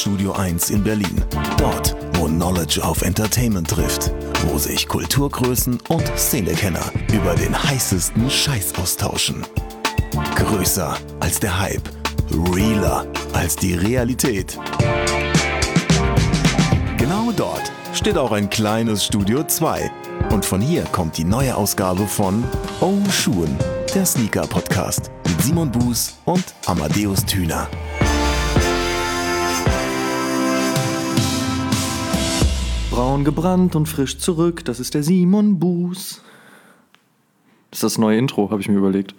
Studio 1 in Berlin. Dort, wo Knowledge auf Entertainment trifft. Wo sich Kulturgrößen und Szenekenner über den heißesten Scheiß austauschen. Größer als der Hype. Realer als die Realität. Genau dort steht auch ein kleines Studio 2. Und von hier kommt die neue Ausgabe von Oh Schuhen, der Sneaker-Podcast mit Simon Buß und Amadeus Thüner. Braun gebrannt und frisch zurück, das ist der Simon Buß. Das ist das neue Intro, habe ich mir überlegt.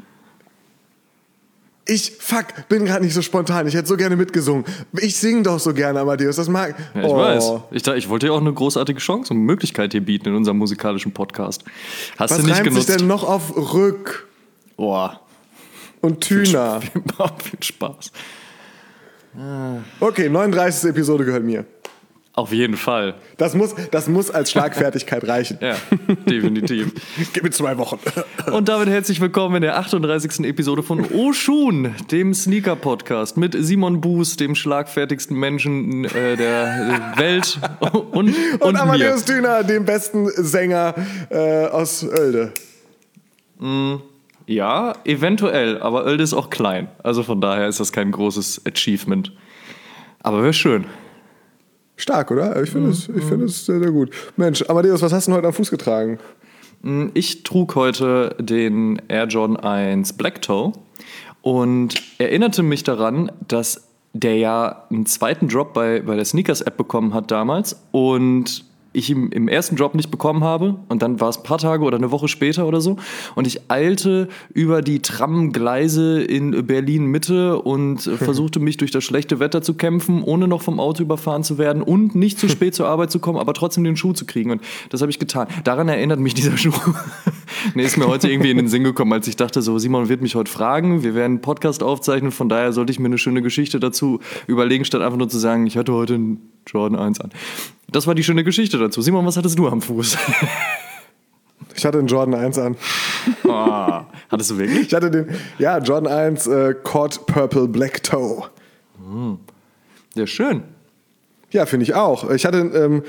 Bin gerade nicht so spontan. Ich hätte so gerne mitgesungen. Ich singe doch so gerne, Amadeus. Das mag. Ja, ich weiß. Ich wollte dir auch eine großartige Chance und Möglichkeit hier bieten in unserem musikalischen Podcast. Hast Was du nicht reimt genutzt? sich denn noch auf Rück Boah. und Thüner? Viel Spaß. Okay, 39. Episode gehört mir. Auf jeden Fall. Das muss als Schlagfertigkeit reichen. Ja, definitiv. Gib mir 2 Wochen. Und damit herzlich willkommen in der 38. Episode von Oh Schuhen, dem Sneaker-Podcast mit Simon Buß, dem schlagfertigsten Menschen der Welt und Amadeus Thüner, dem besten Sänger aus Oelde. Ja, eventuell, aber Oelde ist auch klein. Also von daher ist das kein großes Achievement. Aber wäre schön. Stark, oder? Ich finde es sehr, sehr gut. Mensch, Amadeus, was hast du denn heute am Fuß getragen? Ich trug heute den Air Jordan 1 Black Toe und erinnerte mich daran, dass der ja einen zweiten Drop bei der Sneakers-App bekommen hat damals und ich ihn im ersten Drop nicht bekommen habe und dann war es ein paar Tage oder eine Woche später oder so und ich eilte über die Tramgleise in Berlin-Mitte und versuchte mich durch das schlechte Wetter zu kämpfen, ohne noch vom Auto überfahren zu werden und nicht zu spät zur Arbeit zu kommen, aber trotzdem den Schuh zu kriegen und das habe ich getan. Daran erinnert mich dieser Schuh. Ist mir heute irgendwie in den Sinn gekommen, als ich dachte so, Simon wird mich heute fragen, wir werden einen Podcast aufzeichnen, von daher sollte ich mir eine schöne Geschichte dazu überlegen, statt einfach nur zu sagen, ich hatte heute einen Jordan 1 an. Das war die schöne Geschichte dazu. Simon, was hattest du am Fuß? Ich hatte einen Jordan 1 an. Oh, hattest du wirklich? Ich hatte den, Jordan 1 Cod Purple Black Toe. Ja, schön. Ja, finde ich auch. Ich hatte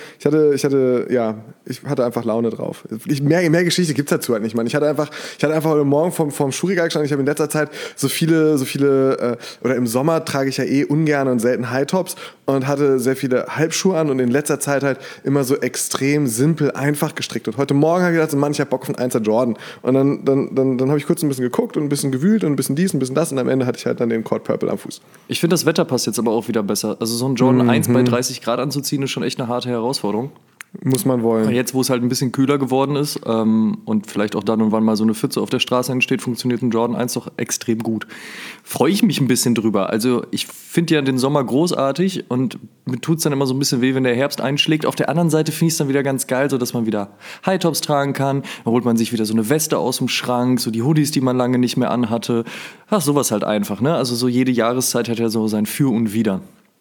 einfach Laune drauf. Mehr Geschichte gibt's dazu halt nicht, Mann. Ich hatte einfach heute Morgen vorm Schuhregal gestanden. Ich habe in letzter Zeit so viele, oder im Sommer trage ich ja ungern und selten High-Tops und hatte sehr viele Halbschuhe an und in letzter Zeit halt immer so extrem simpel, einfach gestrickt. Und heute Morgen habe ich gedacht, Mann, ich habe Bock auf einen 1er Jordan. Und dann habe ich kurz ein bisschen geguckt und ein bisschen gewühlt und ein bisschen dies, ein bisschen das und am Ende hatte ich halt dann den Cod Purple am Fuß. Ich finde, das Wetter passt jetzt aber auch wieder besser. Also so ein Jordan 1 bei 30 Grad anzuziehen, ist schon echt eine harte Herausforderung. Muss man wollen. Jetzt, wo es halt ein bisschen kühler geworden ist und vielleicht auch dann und wann mal so eine Pfütze auf der Straße entsteht, funktioniert ein Jordan 1 doch extrem gut. Freue ich mich ein bisschen drüber. Also ich finde ja den Sommer großartig und mir tut es dann immer so ein bisschen weh, wenn der Herbst einschlägt. Auf der anderen Seite finde ich es dann wieder ganz geil, so dass man wieder High-Tops tragen kann. Dann holt man sich wieder so eine Weste aus dem Schrank, so die Hoodies, die man lange nicht mehr anhatte. Ach, sowas halt einfach, ne? Also so jede Jahreszeit hat ja so sein Für und Wider.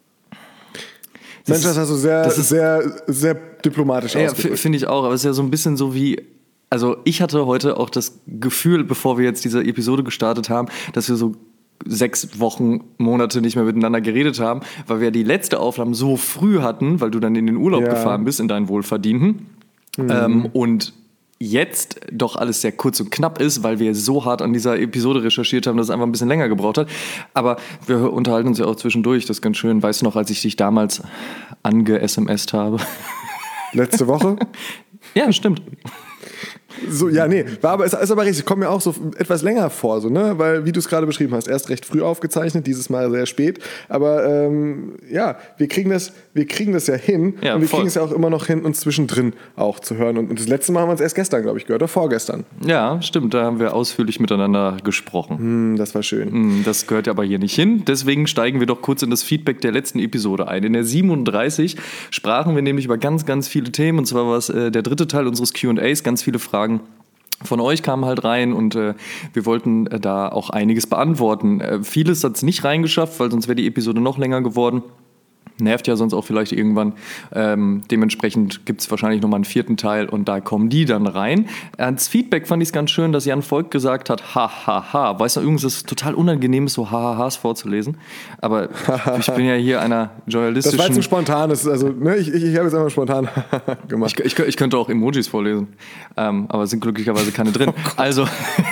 Mensch, das hast du sehr diplomatisch ausgedrückt. Ja, finde ich auch, aber es ist ja so ein bisschen so wie, also ich hatte heute auch das Gefühl, bevor wir jetzt diese Episode gestartet haben, dass wir so 6 Wochen, Monate nicht mehr miteinander geredet haben, weil wir die letzte Aufnahme so früh hatten, weil du dann in den Urlaub gefahren bist, in deinen Wohlverdienten. Und jetzt doch alles sehr kurz und knapp ist, weil wir so hart an dieser Episode recherchiert haben, dass es einfach ein bisschen länger gebraucht hat. Aber wir unterhalten uns ja auch zwischendurch, das ist ganz schön. Weißt du noch, als ich dich damals ange-SMS'd habe? Letzte Woche? Ja, stimmt. So, ja, nee, ist aber richtig, kommt mir auch so etwas länger vor, so, ne? Weil, wie du es gerade beschrieben hast, erst recht früh aufgezeichnet, dieses Mal sehr spät, aber wir kriegen das ja hin und wir kriegen es ja auch immer noch hin, uns zwischendrin auch zu hören und das letzte Mal haben wir uns erst gestern, glaube ich, gehört, oder vorgestern. Ja, stimmt, da haben wir ausführlich miteinander gesprochen. Das war schön. Das gehört aber hier nicht hin, deswegen steigen wir doch kurz in das Feedback der letzten Episode ein. In der 37 sprachen wir nämlich über ganz, ganz viele Themen und zwar war es der dritte Teil unseres Q&As, ganz viele Fragen von euch kamen halt rein und wir wollten da auch einiges beantworten. Vieles hat es nicht reingeschafft, weil sonst wäre die Episode noch länger geworden. Nervt ja sonst auch vielleicht irgendwann. Dementsprechend gibt es wahrscheinlich nochmal einen 4. Teil und da kommen die dann rein. Als Feedback fand ich es ganz schön, dass Jan Volk gesagt hat, ha. Weißt du, übrigens ist es total unangenehm, so ha-ha-has vorzulesen. Aber ich bin ja hier einer journalistischen... Das war zu spontan. Das ist also, ne, ich habe jetzt einfach spontan gemacht. Ich könnte auch Emojis vorlesen, aber es sind glücklicherweise keine drin. Also...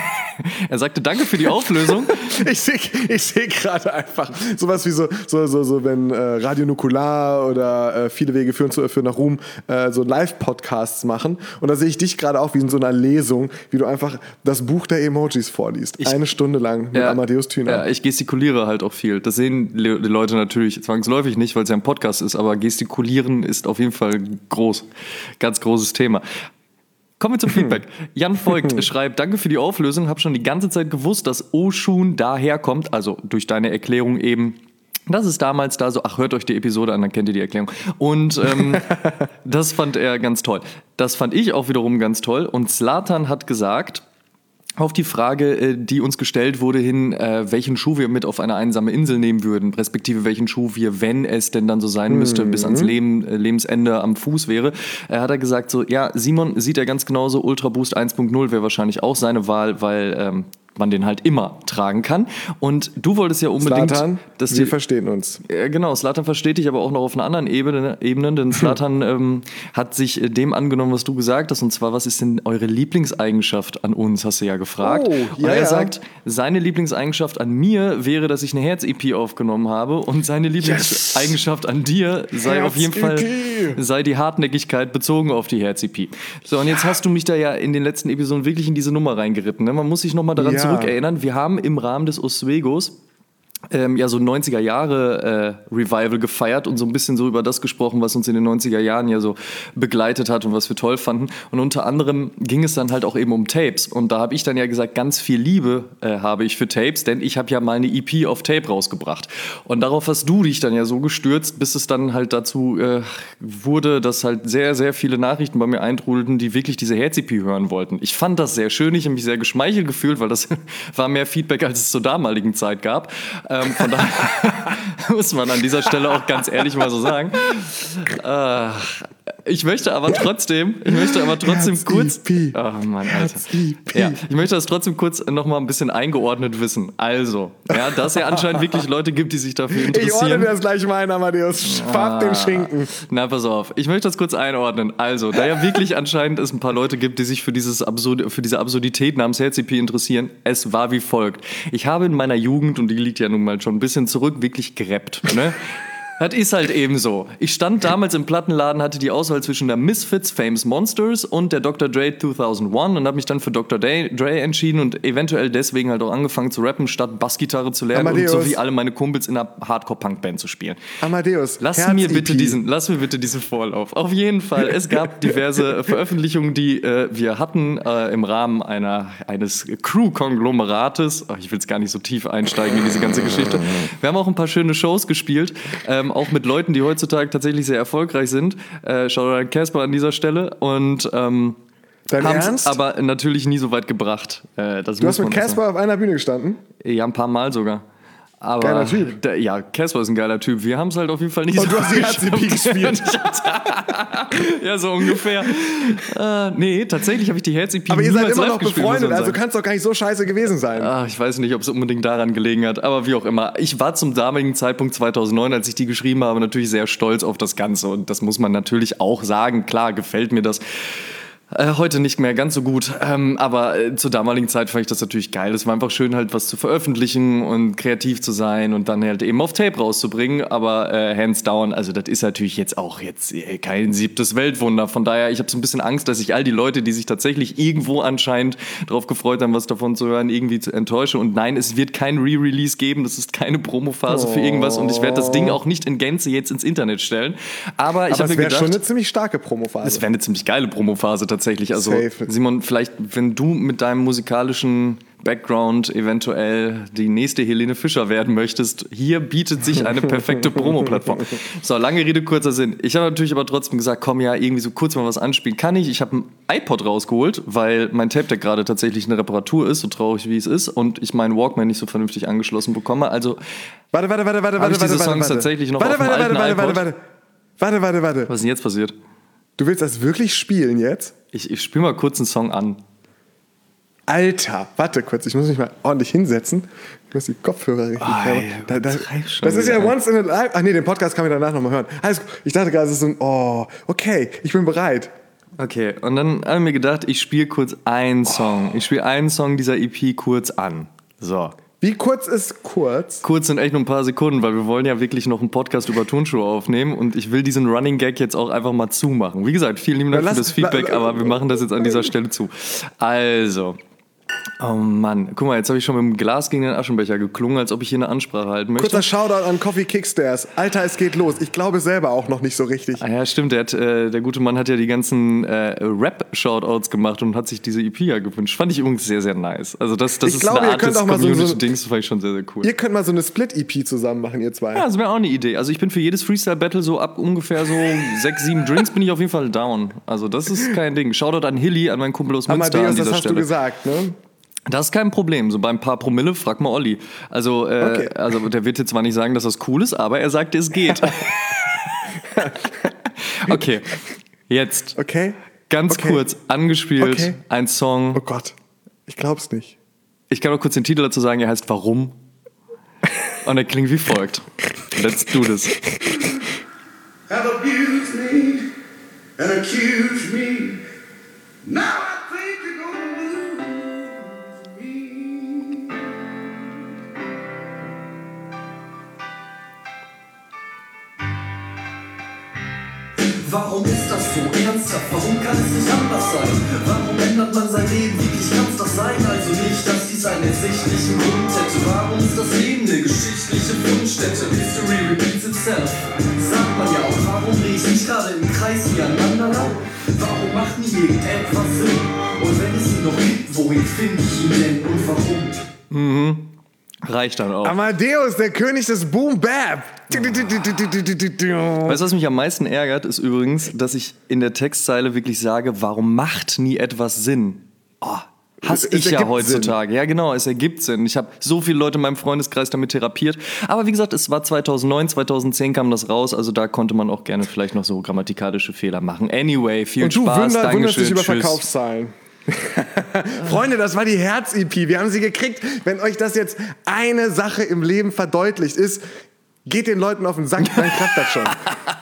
Er sagte, danke für die Auflösung. Ich seh gerade einfach sowas wie so wenn Radio Nukular oder Viele Wege führen nach Ruhm so Live-Podcasts machen. Und da sehe ich dich gerade auch wie in so einer Lesung, wie du einfach das Buch der Emojis vorliest. 1 Stunde lang mit Amadeus Thüner. Ja, ich gestikuliere halt auch viel. Das sehen die Leute natürlich zwangsläufig nicht, weil es ja ein Podcast ist, aber gestikulieren ist auf jeden Fall groß. Ganz großes Thema. Kommen wir zum Feedback. Jan Voigt schreibt, danke für die Auflösung, habe schon die ganze Zeit gewusst, dass Oshun daherkommt, also durch deine Erklärung eben, das ist damals da so, hört euch die Episode an, dann kennt ihr die Erklärung. Und das fand er ganz toll. Das fand ich auch wiederum ganz toll. Und Zlatan hat gesagt, auf die Frage, die uns gestellt wurde, welchen Schuh wir mit auf eine einsame Insel nehmen würden, respektive welchen Schuh wir, wenn es denn dann so sein müsste, bis ans Lebensende am Fuß wäre, hat er gesagt, so, ja, Simon sieht er ganz genauso, Ultra Boost 1.0 wäre wahrscheinlich auch seine Wahl, weil man den halt immer tragen kann. Und du wolltest ja unbedingt... Zlatan, wir verstehen uns. Genau, Zlatan versteht dich, aber auch noch auf einer anderen Ebene, denn Zlatan hat sich dem angenommen, was du gesagt hast, und zwar, was ist denn eure Lieblingseigenschaft an uns, hast du ja gefragt. Und er sagt, seine Lieblingseigenschaft an mir wäre, dass ich eine Herz-EP aufgenommen habe, und seine Lieblingseigenschaft an dir sei auf jeden Fall die Hartnäckigkeit bezogen auf die Herz-EP. So, und jetzt hast du mich da ja in den letzten Episoden wirklich in diese Nummer reingeritten. Ne? Man muss sich nochmal daran zurückerinnern, wir haben im Rahmen des Oswegos so ein 90er-Jahre-Revival gefeiert und so ein bisschen so über das gesprochen, was uns in den 90er Jahren ja so begleitet hat und was wir toll fanden. Und unter anderem ging es dann halt auch eben um Tapes. Und da habe ich dann ja gesagt, ganz viel Liebe habe ich für Tapes, denn ich habe ja mal eine EP auf Tape rausgebracht. Und darauf hast du dich dann ja so gestürzt, bis es dann halt dazu wurde, dass halt sehr, sehr viele Nachrichten bei mir eintrudelten, die wirklich diese Herz-EP hören wollten. Ich fand das sehr schön, ich habe mich sehr geschmeichelt gefühlt, weil das war mehr Feedback, als es zur damaligen Zeit gab. Von daher muss man an dieser Stelle auch ganz ehrlich mal so sagen. Ich möchte aber trotzdem kurz... Oh Mann, Alter. Ja, ich möchte das trotzdem kurz noch mal ein bisschen eingeordnet wissen. Also, ja, dass es ja anscheinend wirklich Leute gibt, die sich dafür interessieren. Ich ordne das gleich mal ein, Amadeus. Farb den Schinken. Na, pass auf. Ich möchte das kurz einordnen. Also, da ja wirklich anscheinend es ein paar Leute gibt, die sich für diese Absurdität namens Herz-EP interessieren, es war wie folgt. Ich habe in meiner Jugend, und die liegt ja nun mal schon ein bisschen zurück, wirklich gerappt, ne? Das ist halt eben so. Ich stand damals im Plattenladen, hatte die Auswahl zwischen der Misfits, Famous Monsters und der Dr. Dre 2001 und habe mich dann für Dr. Dre entschieden und eventuell deswegen halt auch angefangen zu rappen, statt Bassgitarre zu lernen und so wie alle meine Kumpels in einer Hardcore-Punk-Band zu spielen. Amadeus, lass mir bitte diesen Vorlauf. Auf jeden Fall, es gab diverse Veröffentlichungen, die wir hatten im Rahmen eines Crew-Konglomerates. Ich will jetzt gar nicht so tief einsteigen in diese ganze Geschichte. Wir haben auch ein paar schöne Shows gespielt, auch mit Leuten, die heutzutage tatsächlich sehr erfolgreich sind. Shoutout an Casper an dieser Stelle. Und haben es aber natürlich nie so weit gebracht. Du hast mit Casper auf einer Bühne gestanden? Ja, ein paar Mal sogar. Aber geiler Typ. Ja, Casper ist ein geiler Typ. Wir haben es halt auf jeden Fall nicht so du hast die Herz-EP gespielt. Ja, so ungefähr. Nee, tatsächlich habe ich die Herz-EP aber ihr seid immer noch befreundet, also kann es doch gar nicht so scheiße gewesen sein. Ich weiß nicht, ob es unbedingt daran gelegen hat, aber wie auch immer. Ich war zum damaligen Zeitpunkt 2009, als ich die geschrieben habe, natürlich sehr stolz auf das Ganze. Und das muss man natürlich auch sagen. Klar, gefällt mir das. Heute nicht mehr ganz so gut, aber zur damaligen Zeit fand ich das natürlich geil. Es war einfach schön, halt was zu veröffentlichen und kreativ zu sein und dann halt eben auf Tape rauszubringen. Aber hands down, also das ist natürlich jetzt kein 7. Weltwunder. Von daher, ich habe so ein bisschen Angst, dass ich all die Leute, die sich tatsächlich irgendwo anscheinend darauf gefreut haben, was davon zu hören, irgendwie enttäusche. Und nein, es wird kein Re-Release geben. Das ist keine Promophase für irgendwas. Und ich werde das Ding auch nicht in Gänze jetzt ins Internet stellen. Aber ich habe mir gedacht, es wäre schon eine ziemlich starke Promophase. Es wäre eine ziemlich geile Promophase tatsächlich. Also Safe. Simon, vielleicht, wenn du mit deinem musikalischen Background eventuell die nächste Helene Fischer werden möchtest, hier bietet sich eine perfekte Promo-Plattform. So, lange Rede, kurzer Sinn. Ich habe natürlich aber trotzdem gesagt, komm ja, irgendwie so kurz mal was anspielen kann ich. Ich habe ein iPod rausgeholt, weil mein Tape-Deck gerade tatsächlich eine Reparatur ist, so traurig wie es ist, und ich meinen Walkman nicht so vernünftig angeschlossen bekomme. Also Warte. tatsächlich noch auf dem alten iPod. Warte. Was ist denn jetzt passiert? Du willst das wirklich spielen jetzt? Ich spiele mal kurz einen Song an. Alter, warte kurz, ich muss mich mal ordentlich hinsetzen. Ich muss die Kopfhörer richtig haben. Das ist ja once in a life. Ach nee, den Podcast kann ich danach nochmal hören. Alles gut. Ich dachte gerade, es ist so ein, okay, ich bin bereit. Okay, und dann habe ich mir gedacht, ich spiele kurz einen Song. Ich spiele einen Song dieser EP kurz an. So. Wie kurz ist kurz? Kurz sind echt nur ein paar Sekunden, weil wir wollen ja wirklich noch einen Podcast über Turnschuhe aufnehmen und ich will diesen Running Gag jetzt auch einfach mal zumachen. Wie gesagt, vielen lieben Dank für das Feedback, aber wir machen das jetzt an dieser Stelle zu. Also, oh Mann, guck mal, jetzt habe ich schon mit dem Glas gegen den Aschenbecher geklungen, als ob ich hier eine Ansprache halten möchte. Kurzer Shoutout an Coffee Kickstairs. Alter, es geht los. Ich glaube selber auch noch nicht so richtig. Ah ja, stimmt. Der gute Mann hat ja die ganzen Rap-Shoutouts gemacht und hat sich diese EP ja gewünscht. Fand ich übrigens sehr, sehr nice. Also das ist glaube, eine Art des Community-Dings, das fand ich schon sehr, sehr cool. Ihr könnt mal so eine Split-EP zusammen machen, ihr zwei. Ja, das wäre auch eine Idee. Also ich bin für jedes Freestyle-Battle so ab ungefähr so 6, 7 Drinks bin ich auf jeden Fall down. Also das ist kein Ding. Shoutout an Hilly, an meinen Kumpel aus Münster an dieser das hast Stelle. Du gesagt, ne? Das ist kein Problem. So bei ein paar Promille, frag mal Olli. Also, okay. Also der wird jetzt zwar nicht sagen, dass das cool ist, aber er sagte, es geht. Okay, jetzt. Okay. Ganz kurz angespielt, ein Song. Oh Gott, ich glaub's nicht. Ich kann noch kurz den Titel dazu sagen, er heißt Warum? Und er klingt wie folgt. Let's do this. Have abused me and accused me. Now I think you're gonna lose me. Warum ist das so ernsthaft? Warum kann es nicht anders sein? Warum ändert man sein Leben wirklich? Kann's das sein? Also nicht, dass dies einen ersichtlichen Grund hätte. Warum ist das Leben eine geschichtliche Fundstätte? History repeats itself. Sagt man ja auch, warum drehe ich mich gerade im Kreis wie ein Mandala? Warum macht nie irgendetwas Sinn? Und wenn es ihn noch gibt, wohin finde ich ihn denn und warum? Reicht dann auch. Amadeus, der König des Boom Bap. Weißt du, was mich am meisten ärgert, ist übrigens, dass ich in der Textzeile wirklich sage, warum macht nie etwas Sinn? Oh, hasse ich ja heutzutage. Sinn. Ja genau, es ergibt Sinn. Ich habe so viele Leute in meinem Freundeskreis damit therapiert. Aber wie gesagt, es war 2009, 2010 kam das raus, also da konnte man auch gerne vielleicht noch so grammatikalische Fehler machen. Anyway, viel Spaß, Dankeschön, wunderst dich über tschüss. Verkaufszahlen. Freunde, das war die Herz-EP. Wir haben sie gekriegt. Wenn euch das jetzt eine Sache im Leben verdeutlicht ist, geht den Leuten auf den Sack, dann klappt das schon.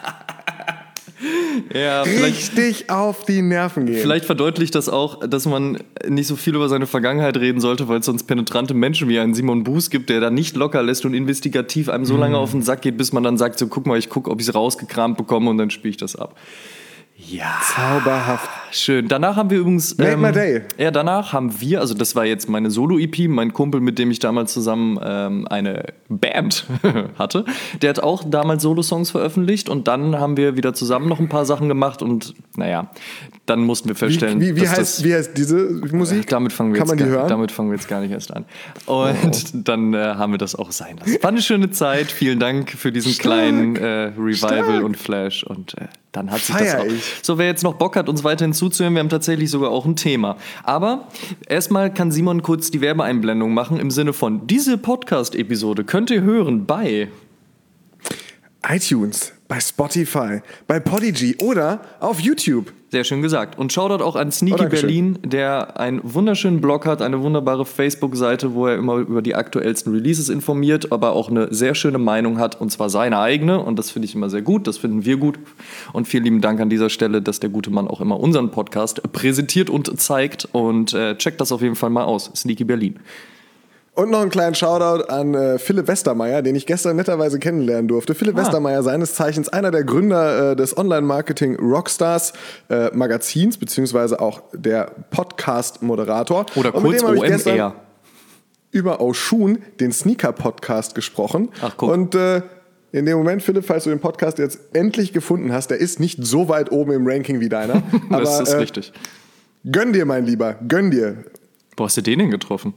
Ja, richtig auf die Nerven gehen. Vielleicht verdeutlicht das auch, dass man nicht so viel über seine Vergangenheit reden sollte, weil es sonst penetrante Menschen wie einen Simon Buß gibt, der da nicht locker lässt und investigativ einem so lange auf den Sack geht, bis man dann sagt, so guck mal, ich gucke, ob ich es rausgekramt bekomme und dann spiele ich das ab. Ja. Zauberhaft. Schön. Danach haben wir übrigens... Made my day. Ja, danach haben wir, also das war jetzt meine Solo-EP, mein Kumpel, mit dem ich damals zusammen eine Band hatte, der hat auch damals Solo-Songs veröffentlicht und dann haben wir wieder zusammen noch ein paar Sachen gemacht und naja, dann mussten wir feststellen... Wie heißt diese Musik? Damit fangen wir jetzt gar nicht erst an. Und dann haben wir das auch sein lassen. War eine schöne Zeit. Vielen Dank für diesen kleinen Revival und Flash und dann hat sich das auch. So, wer jetzt noch Bock hat, uns weiterhin zuzuhören, wir haben tatsächlich sogar auch ein Thema. Aber erstmal kann Simon kurz die Werbeeinblendung machen im Sinne von, diese Podcast-Episode könnt ihr hören bei iTunes, bei Spotify, bei Podigy oder auf YouTube. Sehr schön gesagt. Und Shoutout auch an Sneaky Berlin, der einen wunderschönen Blog hat, eine wunderbare Facebook-Seite, wo er immer über die aktuellsten Releases informiert, aber auch eine sehr schöne Meinung hat, und zwar seine eigene. Und das finde ich immer sehr gut, das finden wir gut. Und vielen lieben Dank an dieser Stelle, dass der gute Mann auch immer unseren Podcast präsentiert und zeigt. Und checkt das auf jeden Fall mal aus. Sneaky Berlin. Und noch einen kleinen Shoutout an Philipp Westermeier, den ich gestern netterweise kennenlernen durfte. Philipp Westermeier, seines Zeichens einer der Gründer des Online-Marketing Rockstars Magazins, beziehungsweise auch der Podcast-Moderator. Oder kurz OMR. Über Oshun, den Sneaker-Podcast, gesprochen. Ach, guck. Und in dem Moment, Philipp, falls du den Podcast jetzt endlich gefunden hast, der ist nicht so weit oben im Ranking wie deiner. Das ist richtig. Gönn dir, mein Lieber, gönn dir. Wo hast du den denn getroffen?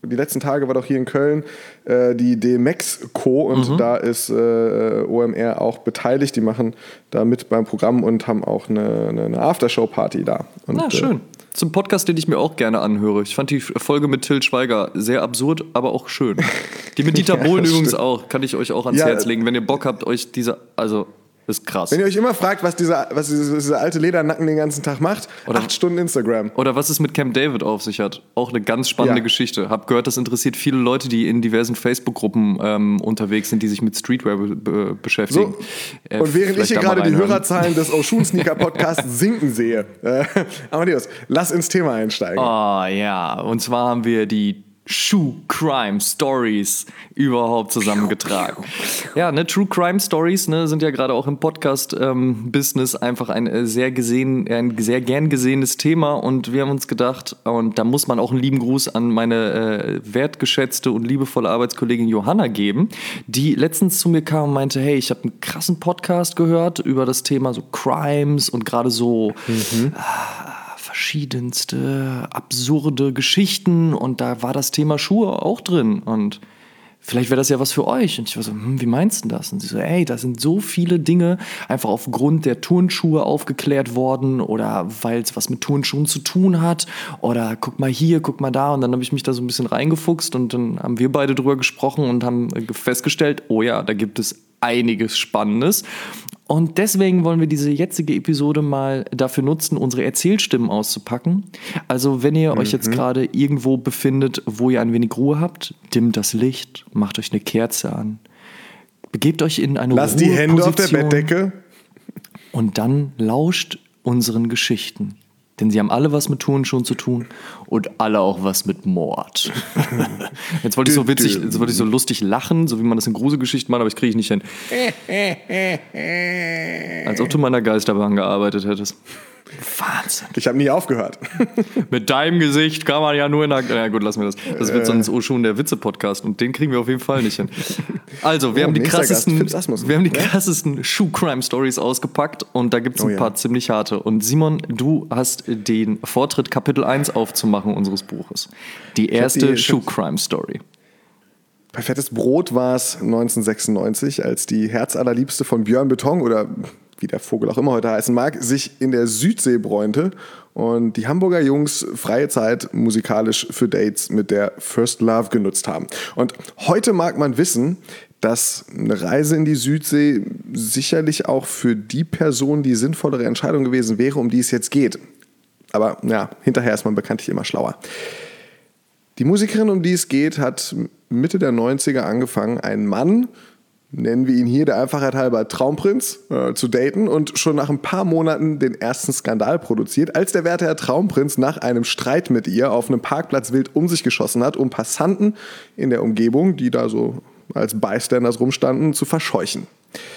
die letzten Tage war doch hier in Köln die DMX-Co und da ist OMR auch beteiligt. Die machen da mit beim Programm und haben auch eine Aftershow-Party da. Und, schön. Zum Podcast, den ich mir auch gerne anhöre. Ich fand die Folge mit Till Schweiger sehr absurd, aber auch schön. Die mit Dieter Bohlen übrigens auch. Kann ich euch auch ans Herz legen, wenn ihr Bock habt, euch ist krass. Wenn ihr euch immer fragt, was dieser alte Ledernacken den ganzen Tag macht, 8 Stunden Instagram. Oder was es mit Camp David auf sich hat. Auch eine ganz spannende Geschichte. Hab gehört, das interessiert viele Leute, die in diversen Facebook-Gruppen unterwegs sind, die sich mit Streetwear beschäftigen. So. Und während ich hier gerade die Hörerzahlen des Oshun Sneaker Podcasts sinken sehe, Amadeus, lass ins Thema einsteigen. Oh ja, und zwar haben wir die Shoe Crime Stories überhaupt zusammengetragen. Ja, True Crime Stories sind ja gerade auch im Podcast-Business einfach ein sehr gern gesehenes Thema und wir haben uns gedacht, und da muss man auch einen lieben Gruß an meine wertgeschätzte und liebevolle Arbeitskollegin Johanna geben, die letztens zu mir kam und meinte, hey, ich habe einen krassen Podcast gehört über das Thema so Crimes und gerade so verschiedenste absurde Geschichten und da war das Thema Schuhe auch drin und vielleicht wäre das ja was für euch. Und ich war so, wie meinst du das? Und sie so, da sind so viele Dinge einfach aufgrund der Turnschuhe aufgeklärt worden oder weil es was mit Turnschuhen zu tun hat oder guck mal hier, guck mal da. Und dann habe ich mich da so ein bisschen reingefuchst und dann haben wir beide drüber gesprochen und haben festgestellt, oh ja, da gibt es einiges Spannendes. Und deswegen wollen wir diese jetzige Episode mal dafür nutzen, unsere Erzählstimmen auszupacken. Also wenn ihr euch jetzt gerade irgendwo befindet, wo ihr ein wenig Ruhe habt, dimmt das Licht, macht euch eine Kerze an, begebt euch in eine Lasst die Hände auf der Bettdecke und dann lauscht unseren Geschichten. Denn sie haben alle was mit Turnschuhen zu tun und alle auch was mit Mord. Jetzt wollte ich so lustig lachen, so wie man das in Gruselgeschichten macht, aber ich kriege nicht hin. Als ob du mal in der Geisterbahn gearbeitet hättest. Wahnsinn. Ich habe nie aufgehört. Mit deinem Gesicht kann man ja nur in der... Ja gut, lassen wir das. Das wird sonst Oshun der Witze-Podcast und den kriegen wir auf jeden Fall nicht hin. Also, wir haben die krassesten Shoe-Crime-Stories ausgepackt und da gibt es ein paar ziemlich harte. Und Simon, du hast den Vortritt, Kapitel 1 aufzumachen unseres Buches. Die erste Shoe-Crime-Story. Bei Fettes Brot war es 1996, als die Herzallerliebste von Björn Beton oder wie der Vogel auch immer heute heißen mag, sich in der Südsee bräunte und die Hamburger Jungs freie Zeit musikalisch für Dates mit der First Love genutzt haben. Und heute mag man wissen, dass eine Reise in die Südsee sicherlich auch für die Person die sinnvollere Entscheidung gewesen wäre, um die es jetzt geht. Aber ja, hinterher ist man bekanntlich immer schlauer. Die Musikerin, um die es geht, hat Mitte der 90er angefangen, einen Mann, nennen wir ihn hier der Einfachheit halber Traumprinz, zu daten und schon nach ein paar Monaten den ersten Skandal produziert, als der werte Herr Traumprinz nach einem Streit mit ihr auf einem Parkplatz wild um sich geschossen hat, um Passanten in der Umgebung, die da so als Bystanders rumstanden, zu verscheuchen.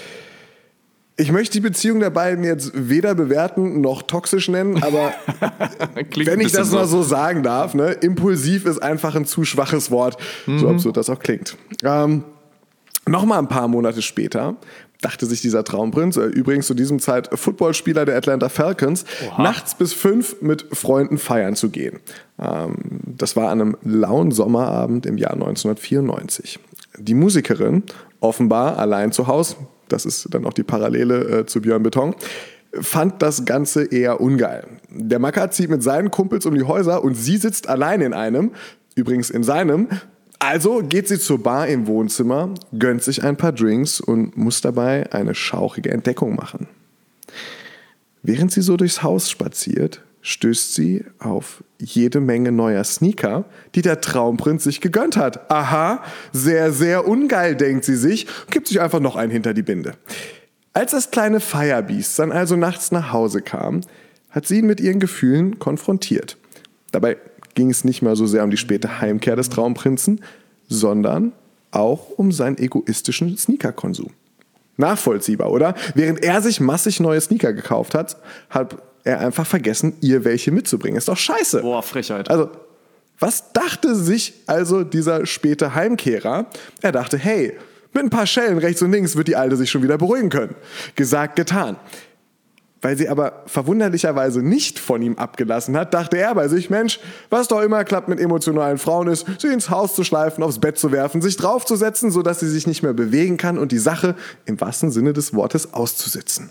Ich möchte die Beziehung der beiden jetzt weder bewerten noch toxisch nennen, aber wenn ich das mal so sagen darf, impulsiv ist einfach ein zu schwaches Wort, so absurd das auch klingt. Nochmal ein paar Monate später dachte sich dieser Traumprinz, übrigens zu diesem Zeit Footballspieler der Atlanta Falcons, nachts bis 5 mit Freunden feiern zu gehen. Das war an einem lauen Sommerabend im Jahr 1994. Die Musikerin, offenbar allein zu Hause, das ist dann auch die Parallele zu Björn Beton, fand das Ganze eher ungeil. Der Macker zieht mit seinen Kumpels um die Häuser und sie sitzt allein in einem, übrigens in seinem. Also geht sie zur Bar im Wohnzimmer, gönnt sich ein paar Drinks und muss dabei eine schauchige Entdeckung machen. Während sie so durchs Haus spaziert, stößt sie auf jede Menge neuer Sneaker, die der Traumprinz sich gegönnt hat. Aha, sehr, sehr ungeil, denkt sie sich, gibt sich einfach noch einen hinter die Binde. Als das kleine Firebeast dann also nachts nach Hause kam, hat sie ihn mit ihren Gefühlen konfrontiert. Dabei ging es nicht mal so sehr um die späte Heimkehr des Traumprinzen, sondern auch um seinen egoistischen Sneakerkonsum. Nachvollziehbar, oder? Während er sich massig neue Sneaker gekauft hat, hat er einfach vergessen, ihr welche mitzubringen. Ist doch scheiße. Boah, Frechheit. Also, was dachte sich also dieser späte Heimkehrer? Er dachte, hey, mit ein paar Schellen rechts und links wird die Alte sich schon wieder beruhigen können. Gesagt, getan. Weil sie aber verwunderlicherweise nicht von ihm abgelassen hat, dachte er bei sich, Mensch, was doch immer klappt mit emotionalen Frauen ist, sie ins Haus zu schleifen, aufs Bett zu werfen, sich draufzusetzen, sodass sie sich nicht mehr bewegen kann und die Sache im wahrsten Sinne des Wortes auszusitzen.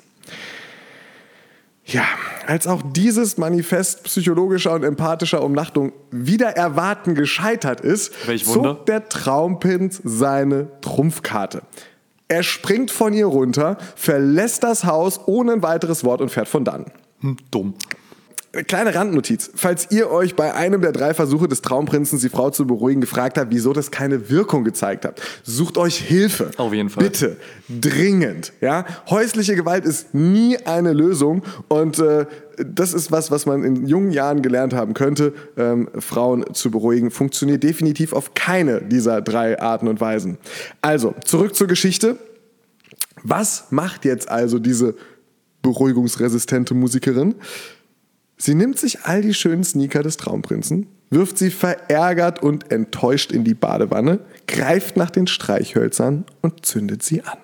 Ja, als auch dieses Manifest psychologischer und empathischer Umnachtung wider Erwarten gescheitert ist, zog der Traumprinz seine Trumpfkarte. Er springt von ihr runter, verlässt das Haus ohne ein weiteres Wort und fährt von dann. Dumm. Kleine Randnotiz. Falls ihr euch bei einem der 3 Versuche des Traumprinzen, die Frau zu beruhigen, gefragt habt, wieso das keine Wirkung gezeigt hat, sucht euch Hilfe. Auf jeden Fall. Bitte. Dringend. Ja? Häusliche Gewalt ist nie eine Lösung und das ist was man in jungen Jahren gelernt haben könnte. Frauen zu beruhigen funktioniert definitiv auf keine dieser 3 Arten und Weisen. Also, zurück zur Geschichte. Was macht jetzt also diese beruhigungsresistente Musikerin? Sie nimmt sich all die schönen Sneaker des Traumprinzen, wirft sie verärgert und enttäuscht in die Badewanne, greift nach den Streichhölzern und zündet sie an.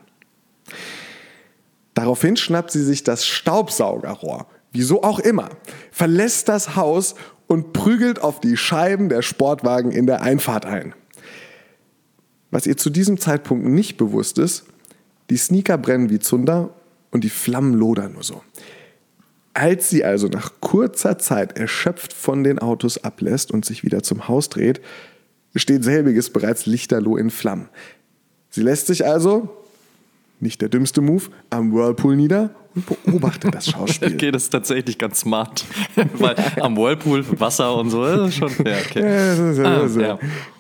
Daraufhin schnappt sie sich das Staubsaugerrohr, wieso auch immer, verlässt das Haus und prügelt auf die Scheiben der Sportwagen in der Einfahrt ein. Was ihr zu diesem Zeitpunkt nicht bewusst ist, die Sneaker brennen wie Zunder und die Flammen lodern nur so. Als sie also nach kurzer Zeit erschöpft von den Autos ablässt und sich wieder zum Haus dreht, steht selbiges bereits lichterloh in Flammen. Sie lässt sich also, nicht der dümmste Move, am Whirlpool nieder und beobachtet das Schauspiel. Okay, das ist tatsächlich ganz smart. Weil am Whirlpool Wasser und so, das ist schon fair. Okay. Ja.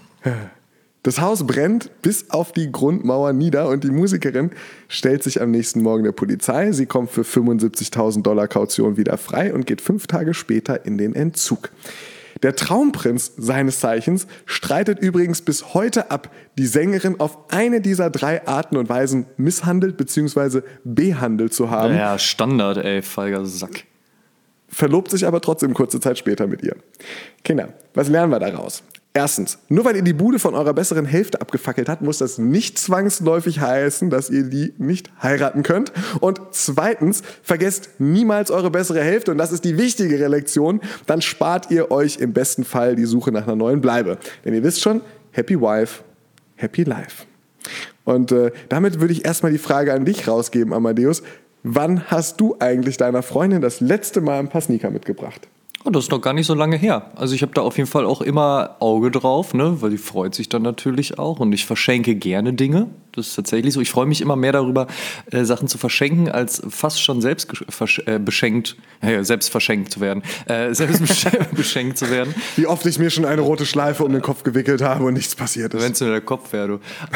Das Haus brennt bis auf die Grundmauer nieder und die Musikerin stellt sich am nächsten Morgen der Polizei. Sie kommt für $75.000 Kaution wieder frei und geht 5 Tage später in den Entzug. Der Traumprinz seines Zeichens streitet übrigens bis heute ab, die Sängerin auf eine dieser 3 Arten und Weisen misshandelt bzw. behandelt zu haben. Ja, Standard, ey, feiger Sack. Verlobt sich aber trotzdem kurze Zeit später mit ihr. Kinder, was lernen wir daraus? Erstens, nur weil ihr die Bude von eurer besseren Hälfte abgefackelt habt, muss das nicht zwangsläufig heißen, dass ihr die nicht heiraten könnt. Und zweitens, vergesst niemals eure bessere Hälfte und das ist die wichtigere Lektion, dann spart ihr euch im besten Fall die Suche nach einer neuen Bleibe. Denn ihr wisst schon, Happy Wife, Happy Life. Und damit würde ich erstmal die Frage an dich rausgeben, Amadeus. Wann hast du eigentlich deiner Freundin das letzte Mal ein paar Sneaker mitgebracht? Oh, das ist noch gar nicht so lange her. Also ich habe da auf jeden Fall auch immer Auge drauf, ne? Weil die freut sich dann natürlich auch und ich verschenke gerne Dinge. Das ist tatsächlich so. Ich freue mich immer mehr darüber, Sachen zu verschenken, als fast schon selbst beschenkt zu werden. Selbst beschenkt zu werden. Wie oft ich mir schon eine rote Schleife um den Kopf gewickelt habe und nichts passiert ist. Wenn es nur der Kopf wäre, du.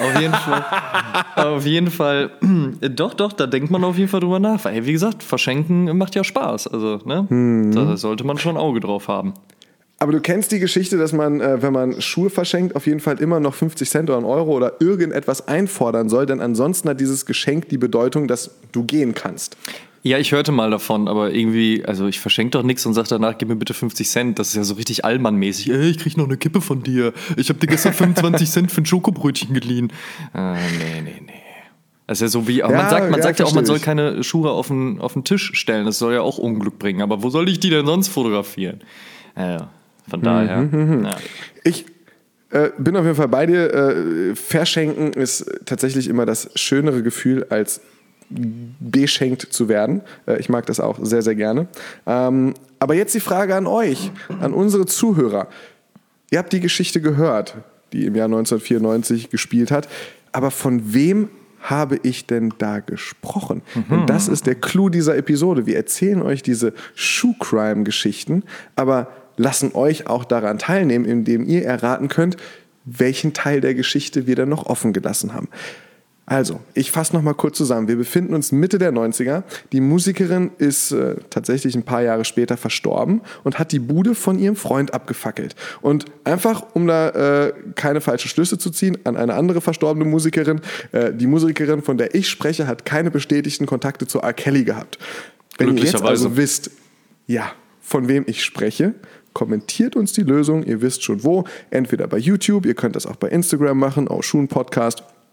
Auf jeden Fall. Doch, da denkt man auf jeden Fall drüber nach. Weil, wie gesagt, verschenken macht ja Spaß. Also, ne? Da sollte man schon ein Auge drauf haben. Aber du kennst die Geschichte, dass man, wenn man Schuhe verschenkt, auf jeden Fall immer noch 50 Cent oder 1 Euro oder irgendetwas einfordern soll, denn ansonsten hat dieses Geschenk die Bedeutung, dass du gehen kannst. Ja, ich hörte mal davon, aber irgendwie, also ich verschenke doch nichts und sage danach, gib mir bitte 50 Cent. Das ist ja so richtig Allmann-mäßig. Ich krieg noch eine Kippe von dir. Ich habe dir gestern 25 Cent für ein Schokobrötchen geliehen. Nee. Das ist ja so wie, man sagt ja auch, man soll keine Schuhe auf den Tisch stellen. Das soll ja auch Unglück bringen. Aber wo soll ich die denn sonst fotografieren? Ja, von daher. Ja. Ich bin auf jeden Fall bei dir. Verschenken ist tatsächlich immer das schönere Gefühl, als beschenkt zu werden. Ich mag das auch sehr, sehr gerne. Aber jetzt die Frage an euch, an unsere Zuhörer. Ihr habt die Geschichte gehört, die im Jahr 1994 gespielt hat. Aber von wem habe ich denn da gesprochen? Denn das ist der Clou dieser Episode. Wir erzählen euch diese Shoe-Crime-Geschichten, aber lassen euch auch daran teilnehmen, indem ihr erraten könnt, welchen Teil der Geschichte wir dann noch offen gelassen haben. Also, ich fasse nochmal kurz zusammen. Wir befinden uns Mitte der 90er. Die Musikerin ist tatsächlich ein paar Jahre später verstorben und hat die Bude von ihrem Freund abgefackelt. Und einfach, um da keine falschen Schlüsse zu ziehen, an eine andere verstorbene Musikerin, die Musikerin, von der ich spreche, hat keine bestätigten Kontakte zu R. Kelly gehabt. Wenn ihr jetzt also wisst, ja, von wem ich spreche, kommentiert uns die Lösung. Ihr wisst schon wo. Entweder bei YouTube, ihr könnt das auch bei Instagram machen, auch Schuhen Podcast.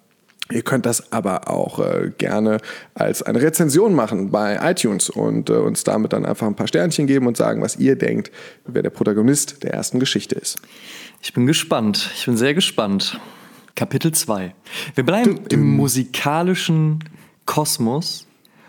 Ihr könnt das aber auch gerne als eine Rezension machen bei iTunes und uns damit dann einfach ein paar Sternchen geben und sagen, was ihr denkt, wer der Protagonist der ersten Geschichte ist. Ich bin gespannt. Ich bin sehr gespannt. Kapitel 2. Wir bleiben im musikalischen Kosmos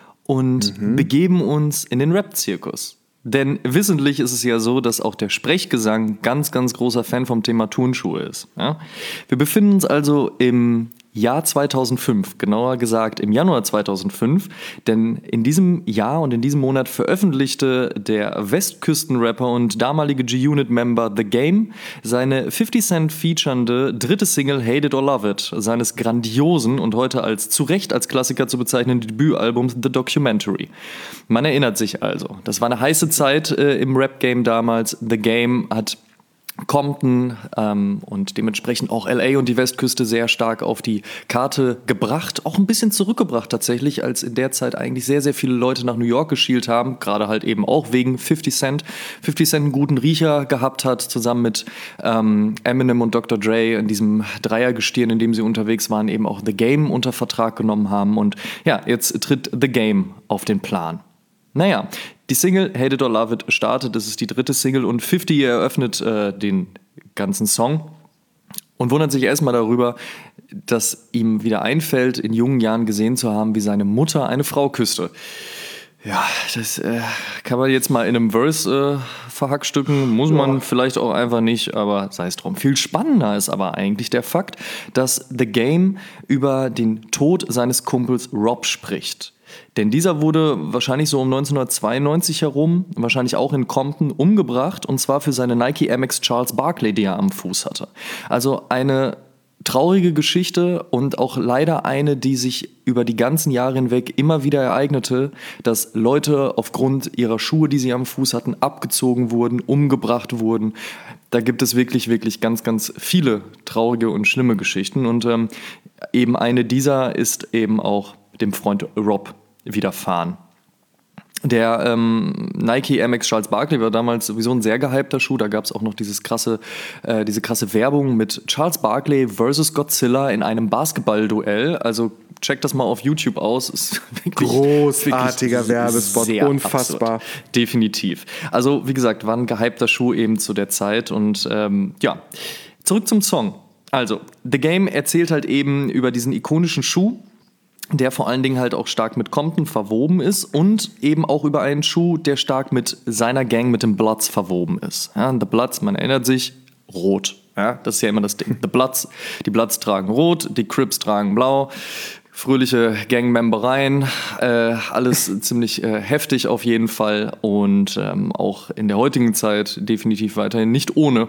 und begeben uns in den Rap-Zirkus. Denn wissentlich ist es ja so, dass auch der Sprechgesang ganz, ganz großer Fan vom Thema Turnschuhe ist. Ja? Wir befinden uns also im Jahr 2005, genauer gesagt im Januar 2005, denn in diesem Jahr und in diesem Monat veröffentlichte der Westküsten-Rapper und damalige G-Unit-Member The Game seine 50 Cent featurende dritte Single Hate It or Love It, seines grandiosen und heute als zu Recht als Klassiker zu bezeichnenden Debütalbums The Documentary. Man erinnert sich also, das war eine heiße Zeit im Rap-Game damals. The Game hat Compton und dementsprechend auch LA und die Westküste sehr stark auf die Karte gebracht, auch ein bisschen zurückgebracht tatsächlich, als in der Zeit eigentlich sehr, sehr viele Leute nach New York geschielt haben, gerade halt eben auch wegen 50 Cent. 50 Cent einen guten Riecher gehabt hat, zusammen mit Eminem und Dr. Dre in diesem Dreiergestirn, in dem sie unterwegs waren, eben auch The Game unter Vertrag genommen haben und ja, jetzt tritt The Game auf den Plan. Naja, die Single Hate It or Love It startet, das ist die dritte Single und 50 eröffnet den ganzen Song und wundert sich erstmal darüber, dass ihm wieder einfällt, in jungen Jahren gesehen zu haben, wie seine Mutter eine Frau küsste. Ja, das kann man jetzt mal in einem Verse verhackstücken, muss man vielleicht auch einfach nicht, aber sei es drum. Viel spannender ist aber eigentlich der Fakt, dass The Game über den Tod seines Kumpels Rob spricht. Denn dieser wurde wahrscheinlich so um 1992 herum, wahrscheinlich auch in Compton, umgebracht und zwar für seine Nike Air Max Charles Barkley, die er am Fuß hatte. Also eine traurige Geschichte und auch leider eine, die sich über die ganzen Jahre hinweg immer wieder ereignete, dass Leute aufgrund ihrer Schuhe, die sie am Fuß hatten, abgezogen wurden, umgebracht wurden. Da gibt es wirklich, wirklich ganz, ganz viele traurige und schlimme Geschichten und eben eine dieser ist eben auch dem Freund Rob widerfahren. Der Nike Air Max Charles Barkley war damals sowieso ein sehr gehypter Schuh. Da gab es auch noch diese krasse Werbung mit Charles Barkley versus Godzilla in einem Basketballduell. Also checkt das mal auf YouTube aus. Ist wirklich, großartiger wirklich Werbespot, unfassbar. Absurd. Definitiv. Also wie gesagt, war ein gehypter Schuh eben zu der Zeit. Und ja, zurück zum Song. Also The Game erzählt halt eben über diesen ikonischen Schuh, der vor allen Dingen halt auch stark mit Compton verwoben ist und eben auch über einen Schuh, der stark mit seiner Gang, mit den Bloods verwoben ist. Ja, The Bloods, man erinnert sich, rot. Ja, das ist ja immer das Ding. Die Bloods tragen rot, die Crips tragen blau. Fröhliche Gangmembereien, alles ziemlich heftig auf jeden Fall und auch in der heutigen Zeit definitiv weiterhin nicht ohne.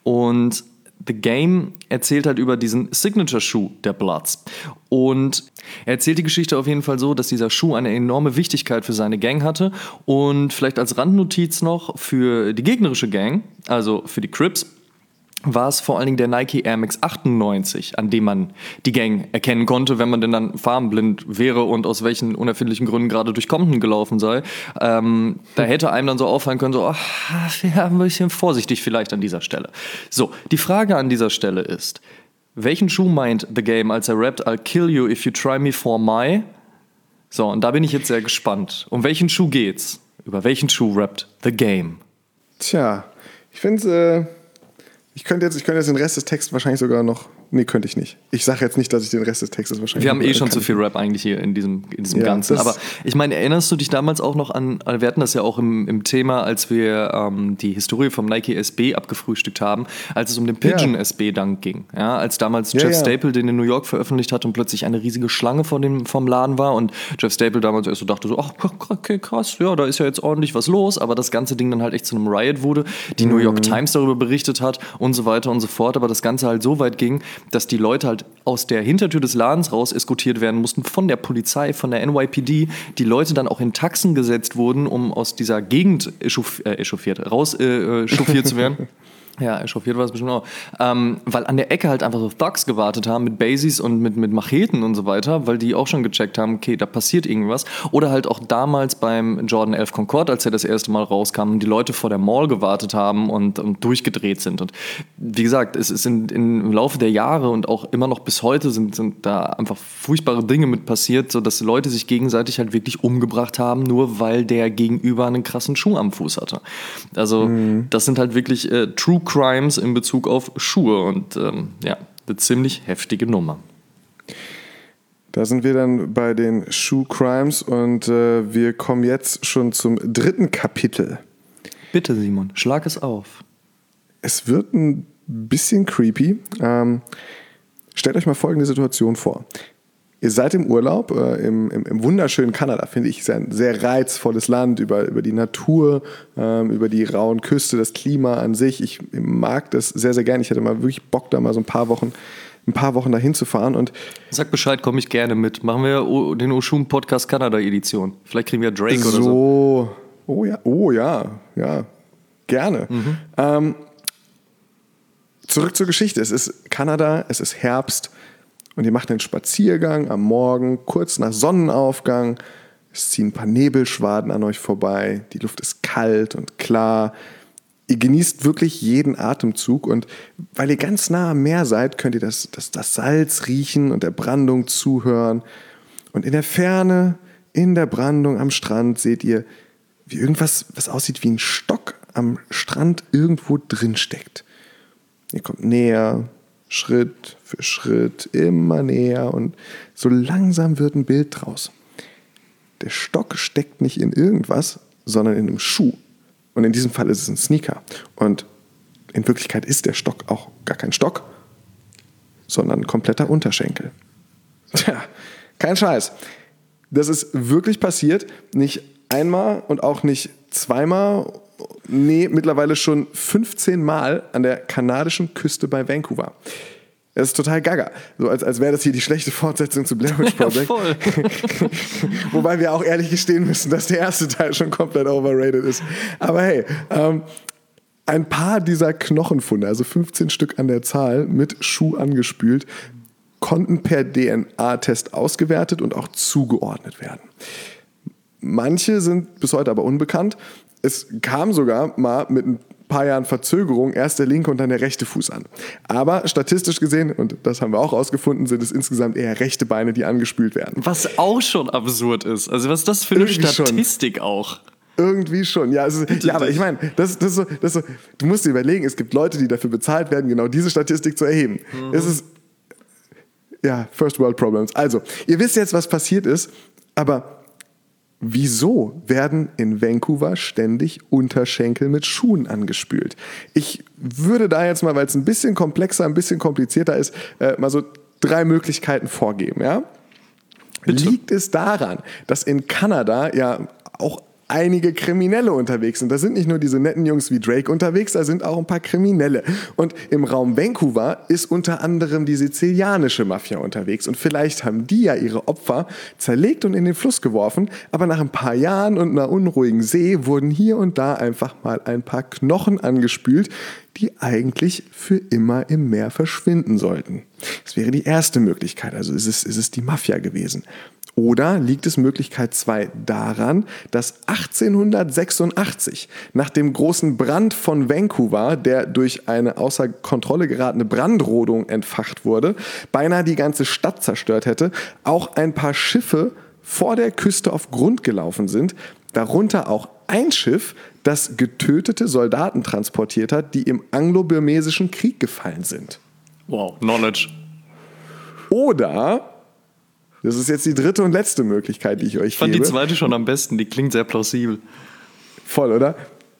Und The Game erzählt halt über diesen Signature-Schuh der Bloods. Und er erzählt die Geschichte auf jeden Fall so, dass dieser Schuh eine enorme Wichtigkeit für seine Gang hatte. Und vielleicht als Randnotiz noch für die gegnerische Gang, also für die Crips, war es vor allen Dingen der Nike Air Max 98, an dem man die Gang erkennen konnte, wenn man denn dann farbenblind wäre und aus welchen unerfindlichen Gründen gerade durch Compton gelaufen sei. Da hätte einem dann so auffallen können, so, ja, ein bisschen vorsichtig vielleicht an dieser Stelle. So, die Frage an dieser Stelle ist, welchen Schuh meint The Game, als er rappt, I'll kill you if you try me for my... So, und da bin ich jetzt sehr gespannt. Um welchen Schuh geht's? Über welchen Schuh rappt The Game? Tja, ich finde Ich könnte jetzt den Rest des Textes wahrscheinlich sogar noch... Nee, könnte ich nicht. Ich sage jetzt nicht, dass ich den Rest des Textes wahrscheinlich... Wir haben schon zu viel Rap eigentlich hier in diesem Ganzen. Aber ich meine, erinnerst du dich damals auch noch an... Wir hatten das ja auch im Thema, als wir die Historie vom Nike SB abgefrühstückt haben, als es um den Pigeon SB Dunk ging. Ja, als damals Jeff Staple den in New York veröffentlicht hat und plötzlich eine riesige Schlange vom Laden war und Jeff Staple damals erst so dachte so, ach, okay, krass, ja, da ist ja jetzt ordentlich was los. Aber das ganze Ding dann halt echt zu einem Riot wurde. Die New York Times darüber berichtet hat und so weiter und so fort. Aber das Ganze halt so weit ging, dass die Leute halt aus der Hintertür des Ladens raus eskortiert werden mussten von der Polizei, von der NYPD. Die Leute dann auch in Taxen gesetzt wurden, um aus dieser Gegend chauffiert zu werden. Ja, echauffiert war es bestimmt auch. Weil an der Ecke halt einfach so Thugs gewartet haben mit Basies und mit Macheten und so weiter, weil die auch schon gecheckt haben, okay, da passiert irgendwas. Oder halt auch damals beim Jordan 11 Concorde, als er das erste Mal rauskam und die Leute vor der Mall gewartet haben und durchgedreht sind. Und wie gesagt, es ist im Laufe der Jahre und auch immer noch bis heute sind da einfach furchtbare Dinge mit passiert, sodass Leute sich gegenseitig halt wirklich umgebracht haben, nur weil der Gegenüber einen krassen Schuh am Fuß hatte. Also das sind halt wirklich True Crimes in Bezug auf Schuhe und ja, eine ziemlich heftige Nummer. Da sind wir dann bei den Shoe Crimes und wir kommen jetzt schon zum 3. Kapitel. Bitte, Simon, schlag es auf. Es wird ein bisschen creepy. Stellt euch mal folgende Situation vor. Ihr seid im Urlaub, im wunderschönen Kanada, finde ich, ist ein sehr reizvolles Land, über die Natur, über die rauen Küste, das Klima an sich. Ich mag das sehr, sehr gerne. Ich hätte mal wirklich Bock, da mal so ein paar Wochen dahin zu fahren. Und sag Bescheid, komme ich gerne mit. Machen wir den Oshun Podcast Kanada Edition. Vielleicht kriegen wir Drake oder so. Oh ja, gerne. Zurück zur Geschichte. Es ist Kanada, es ist Herbst. Und ihr macht einen Spaziergang am Morgen, kurz nach Sonnenaufgang. Es ziehen ein paar Nebelschwaden an euch vorbei. Die Luft ist kalt und klar. Ihr genießt wirklich jeden Atemzug. Und weil ihr ganz nah am Meer seid, könnt ihr das Salz riechen und der Brandung zuhören. Und in der Ferne, in der Brandung am Strand, seht ihr, wie irgendwas, was aussieht wie ein Stock am Strand irgendwo drin steckt. Ihr kommt näher, Schritt für Schritt, immer näher und so langsam wird ein Bild draus. Der Stock steckt nicht in irgendwas, sondern in einem Schuh. Und in diesem Fall ist es ein Sneaker. Und in Wirklichkeit ist der Stock auch gar kein Stock, sondern ein kompletter Unterschenkel. Tja, kein Scheiß. Das ist wirklich passiert. Nicht einmal und auch nicht zweimal. Nee, mittlerweile schon 15 Mal an der kanadischen Küste bei Vancouver. Das ist total gaga. So als wäre das hier die schlechte Fortsetzung zu Blair Witch Project. Ja, voll. Wobei wir auch ehrlich gestehen müssen, dass der erste Teil schon komplett overrated ist. Aber hey, ein paar dieser Knochenfunde, also 15 Stück an der Zahl, mit Schuh angespült, konnten per DNA-Test ausgewertet und auch zugeordnet werden. Manche sind bis heute aber unbekannt. Es kam sogar mal mit ein paar Jahren Verzögerung erst der linke und dann der rechte Fuß an. Aber statistisch gesehen, und das haben wir auch rausgefunden, sind es insgesamt eher rechte Beine, die angespült werden. Was auch schon absurd ist. Also was ist das für eine Irgendwie Statistik schon. Auch? Irgendwie schon, ja. Aber ich meine, das ist so, du musst dir überlegen, es gibt Leute, die dafür bezahlt werden, genau diese Statistik zu erheben. Es ist, ja, First World Problems. Also, ihr wisst jetzt, was passiert ist, aber wieso werden in Vancouver ständig Unterschenkel mit Schuhen angespült? Ich würde da jetzt mal, weil es ein bisschen komplexer, ein bisschen komplizierter ist, mal so 3 Möglichkeiten vorgeben. Ja? Liegt es daran, dass in Kanada ja auch einige Kriminelle unterwegs sind? Da sind nicht nur diese netten Jungs wie Drake unterwegs, da sind auch ein paar Kriminelle. Und im Raum Vancouver ist unter anderem die sizilianische Mafia unterwegs. Und vielleicht haben die ja ihre Opfer zerlegt und in den Fluss geworfen. Aber nach ein paar Jahren und einer unruhigen See wurden hier und da einfach mal ein paar Knochen angespült, die eigentlich für immer im Meer verschwinden sollten. Das wäre die erste Möglichkeit. Also ist es die Mafia gewesen. Oder liegt es Möglichkeit 2 daran, dass 1886 nach dem großen Brand von Vancouver, der durch eine außer Kontrolle geratene Brandrodung entfacht wurde, beinahe die ganze Stadt zerstört hätte, auch ein paar Schiffe vor der Küste auf Grund gelaufen sind, darunter auch ein Schiff, das getötete Soldaten transportiert hat, die im anglo-burmesischen Krieg gefallen sind. Wow, Knowledge. Oder, das ist jetzt die 3. und letzte Möglichkeit, die ich euch gebe. Ich fand die zweite schon am besten, die klingt sehr plausibel. Voll, oder?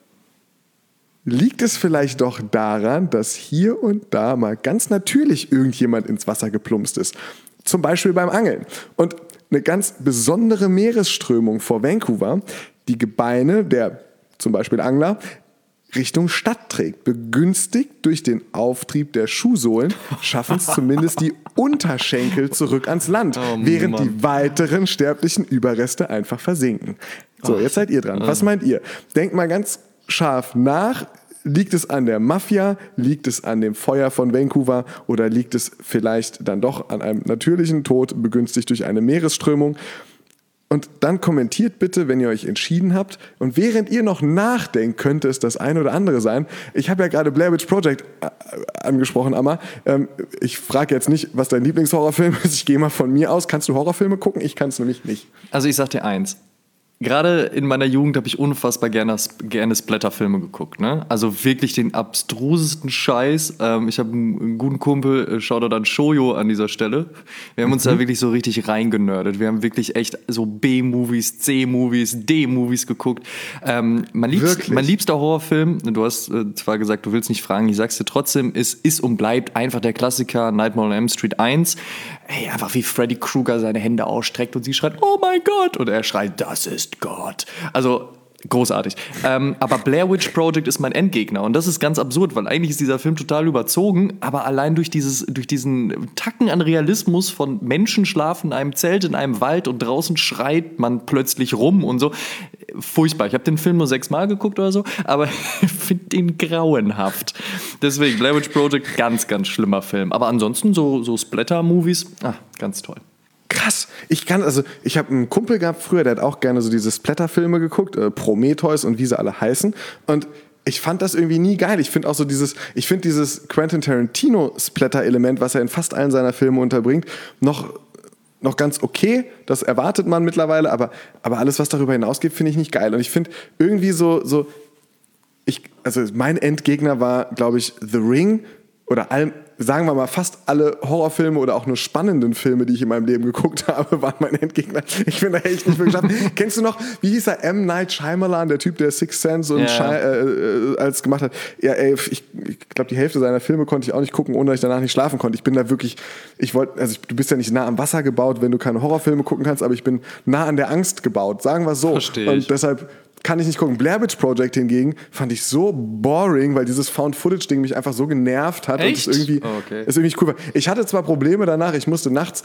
Liegt es vielleicht doch daran, dass hier und da mal ganz natürlich irgendjemand ins Wasser geplumpst ist? Zum Beispiel beim Angeln. Und eine ganz besondere Meeresströmung vor Vancouver, die Gebeine der zum Beispiel Angler Richtung Stadt trägt. Begünstigt durch den Auftrieb der Schuhsohlen schaffen es zumindest die Unterschenkel zurück ans Land, während die weiteren sterblichen Überreste einfach versinken. So, jetzt seid ihr dran. Was meint ihr? Denkt mal ganz scharf nach. Liegt es an der Mafia? Liegt es an dem Feuer von Vancouver? Oder liegt es vielleicht dann doch an einem natürlichen Tod, begünstigt durch eine Meeresströmung? Und dann kommentiert bitte, wenn ihr euch entschieden habt. Und während ihr noch nachdenkt, könnte es das eine oder andere sein. Ich habe ja gerade Blair Witch Project angesprochen, Amma. Ich frage jetzt nicht, was dein Lieblingshorrorfilm ist. Ich gehe mal von mir aus. Kannst du Horrorfilme gucken? Ich kann es nämlich nicht. Also ich sag dir eins. Gerade in meiner Jugend habe ich unfassbar gerne Splatterfilme geguckt. Ne? Also wirklich den abstrusesten Scheiß. Ich habe einen guten Kumpel, Shoutout an Shoyo an dieser Stelle. Wir haben uns da wirklich so richtig reingenördet. Wir haben wirklich echt so B-Movies, C-Movies, D-Movies geguckt. Mein liebster Horrorfilm, du hast zwar gesagt, du willst nicht fragen, ich sag's dir trotzdem, ist und bleibt einfach der Klassiker Nightmare on Elm Street 1. Ey, einfach wie Freddy Krueger seine Hände ausstreckt und sie schreit, oh mein Gott! Und er schreit, das ist Gott. Also großartig. Aber Blair Witch Project ist mein Endgegner. Und das ist ganz absurd, weil eigentlich ist dieser Film total überzogen, aber allein durch diesen Tacken an Realismus von Menschen schlafen in einem Zelt, in einem Wald und draußen schreit man plötzlich rum und so. Furchtbar. Ich habe den Film nur 6 Mal geguckt oder so, aber ich finde ihn grauenhaft. Deswegen Blair Witch Project, ganz, ganz schlimmer Film. Aber ansonsten so Splatter-Movies, ganz toll. Krass. Ich habe einen Kumpel gehabt früher, der hat auch gerne so diese Splatter-Filme geguckt, Prometheus und wie sie alle heißen. Und ich fand das irgendwie nie geil. Ich finde auch so dieses Quentin Tarantino-Splatter-Element, was er in fast allen seiner Filme unterbringt, noch ganz okay. Das erwartet man mittlerweile, aber alles, was darüber hinausgeht, finde ich nicht geil. Und ich finde irgendwie mein Endgegner war, glaube ich, The Ring oder sagen wir mal, fast alle Horrorfilme oder auch nur spannenden Filme, die ich in meinem Leben geguckt habe, waren mein Endgegner. Ich bin da echt nicht wirklich geschafft. Kennst du noch, wie hieß er, M. Night Shyamalan, der Typ, der Sixth Sense und alles gemacht hat? Ja, ey, ich glaube, die Hälfte seiner Filme konnte ich auch nicht gucken, ohne dass ich danach nicht schlafen konnte. Ich bin da wirklich, du bist ja nicht nah am Wasser gebaut, wenn du keine Horrorfilme gucken kannst, aber ich bin nah an der Angst gebaut, sagen wir es so. Verstehe ich. Und deshalb kann ich nicht gucken. Blair Witch Project hingegen fand ich so boring, weil dieses Found-Footage-Ding mich einfach so genervt hat. Echt? Und es irgendwie nicht cool war. Ich hatte zwar Probleme danach, ich musste nachts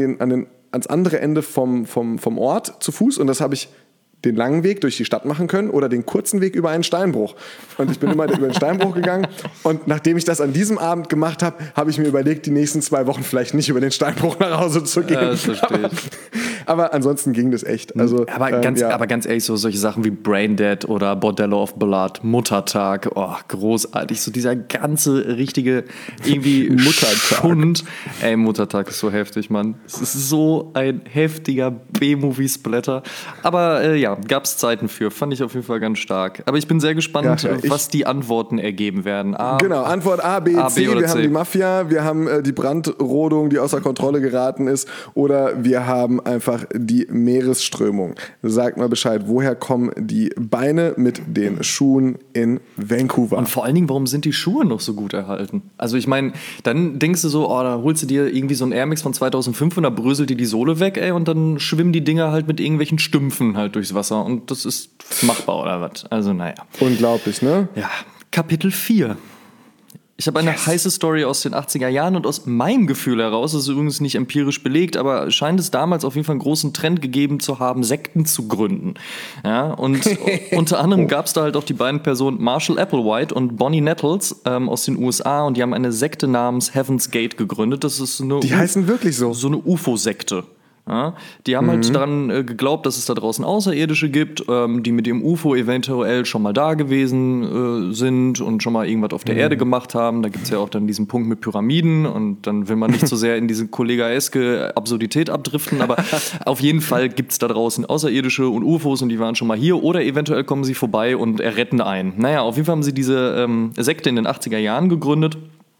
ans andere Ende vom Ort zu Fuß und das habe ich den langen Weg durch die Stadt machen können oder den kurzen Weg über einen Steinbruch. Und ich bin immer über den Steinbruch gegangen und nachdem ich das an diesem Abend gemacht habe, habe ich mir überlegt, die nächsten 2 Wochen vielleicht nicht über den Steinbruch nach Hause zu gehen. Das verstehe ich. Aber ansonsten ging das echt. Also, aber ganz ehrlich, so solche Sachen wie Braindead oder Bordello of Blood, Muttertag, großartig. So dieser ganze richtige irgendwie Schund. Ey, Muttertag ist so heftig, Mann. Es ist so ein heftiger B-Movie-Splatter. Aber gab es Zeiten für. Fand ich auf jeden Fall ganz stark. Aber ich bin sehr gespannt, was die Antworten ergeben werden. Antwort A, B, C. Wir haben die Mafia, wir haben die Brandrodung, die außer Kontrolle geraten ist, oder wir haben einfach die Meeresströmung. Sagt mal Bescheid, woher kommen die Beine mit den Schuhen in Vancouver? Und vor allen Dingen, warum sind die Schuhe noch so gut erhalten? Also ich meine, dann denkst du so, da holst du dir irgendwie so ein Air Max von 2005 und da bröselt dir die Sohle weg, ey, und dann schwimmen die Dinger halt mit irgendwelchen Stümpfen halt durchs Wasser und das ist machbar oder was? Also naja. Unglaublich, ne? Ja, Kapitel 4. Ich habe eine heiße Story aus den 80er Jahren und aus meinem Gefühl heraus, das ist übrigens nicht empirisch belegt, aber scheint es damals auf jeden Fall einen großen Trend gegeben zu haben, Sekten zu gründen. Ja, und unter anderem gab es da halt auch die beiden Personen Marshall Applewhite und Bonnie Nettles aus den USA und die haben eine Sekte namens Heaven's Gate gegründet. Das ist die heißen wirklich so? So eine UFO-Sekte. Ja, die haben halt daran geglaubt, dass es da draußen Außerirdische gibt, die mit dem UFO eventuell schon mal da gewesen sind und schon mal irgendwas auf der Erde gemacht haben. Da gibt es ja auch dann diesen Punkt mit Pyramiden und dann will man nicht so sehr in diese kollegaeske Absurdität abdriften, aber auf jeden Fall gibt es da draußen Außerirdische und UFOs und die waren schon mal hier oder eventuell kommen sie vorbei und erretten einen. Naja, auf jeden Fall haben sie diese Sekte in den 80er Jahren gegründet.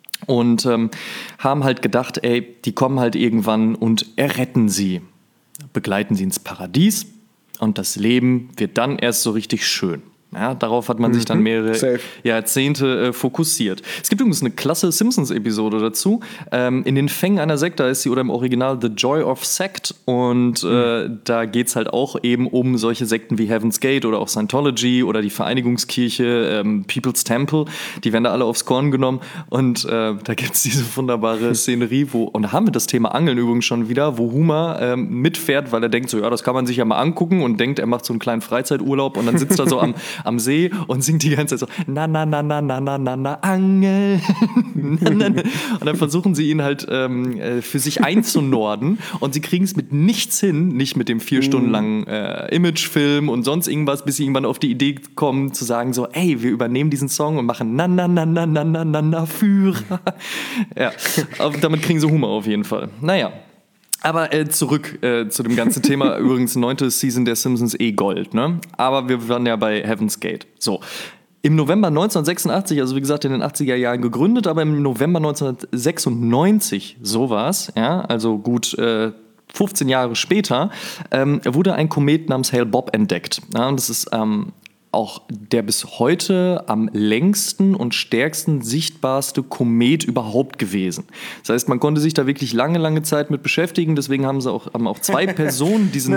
Und haben halt gedacht, die kommen halt irgendwann und erretten sie. Begleiten sie ins Paradies und das Leben wird dann erst so richtig schön. Ja, darauf hat man sich dann mehrere Jahrzehnte fokussiert. Es gibt übrigens eine klasse Simpsons-Episode dazu. In den Fängen einer Sekte ist sie, oder im Original The Joy of Sect. Und da geht es halt auch eben um solche Sekten wie Heaven's Gate oder auch Scientology oder die Vereinigungskirche, People's Temple. Die werden da alle aufs Korn genommen. Und da gibt es diese wunderbare Szenerie, und da haben wir das Thema Angeln übrigens schon wieder, wo Homer mitfährt, weil er denkt so, ja, das kann man sich ja mal angucken und denkt, er macht so einen kleinen Freizeiturlaub und dann sitzt er so am See und singt die ganze Zeit so, na, na, na, na, na, na, na, na, Angel. Na, na, na. Und dann versuchen sie ihn halt für sich einzunorden und sie kriegen es mit nichts hin, nicht mit dem 4 Stunden langen Imagefilm und sonst irgendwas, bis sie irgendwann auf die Idee kommen zu sagen so, ey, wir übernehmen diesen Song und machen na, na, na, na, na, na, na, na, Führer. Ja, damit kriegen sie Humor auf jeden Fall. Naja. Aber zurück zu dem ganzen Thema. Übrigens 9. Season der Simpsons Gold, ne? Aber wir waren ja bei Heaven's Gate. So. Im November 1986, also wie gesagt in den 80er Jahren gegründet, aber im November 1996, so war's, ja, also gut 15 Jahre später, wurde ein Komet namens Hale-Bopp entdeckt. Ja, und das ist auch der bis heute am längsten und stärksten sichtbarste Komet überhaupt gewesen. Das heißt, man konnte sich da wirklich lange, lange Zeit mit beschäftigen. Deswegen haben auch 2 Personen diesen...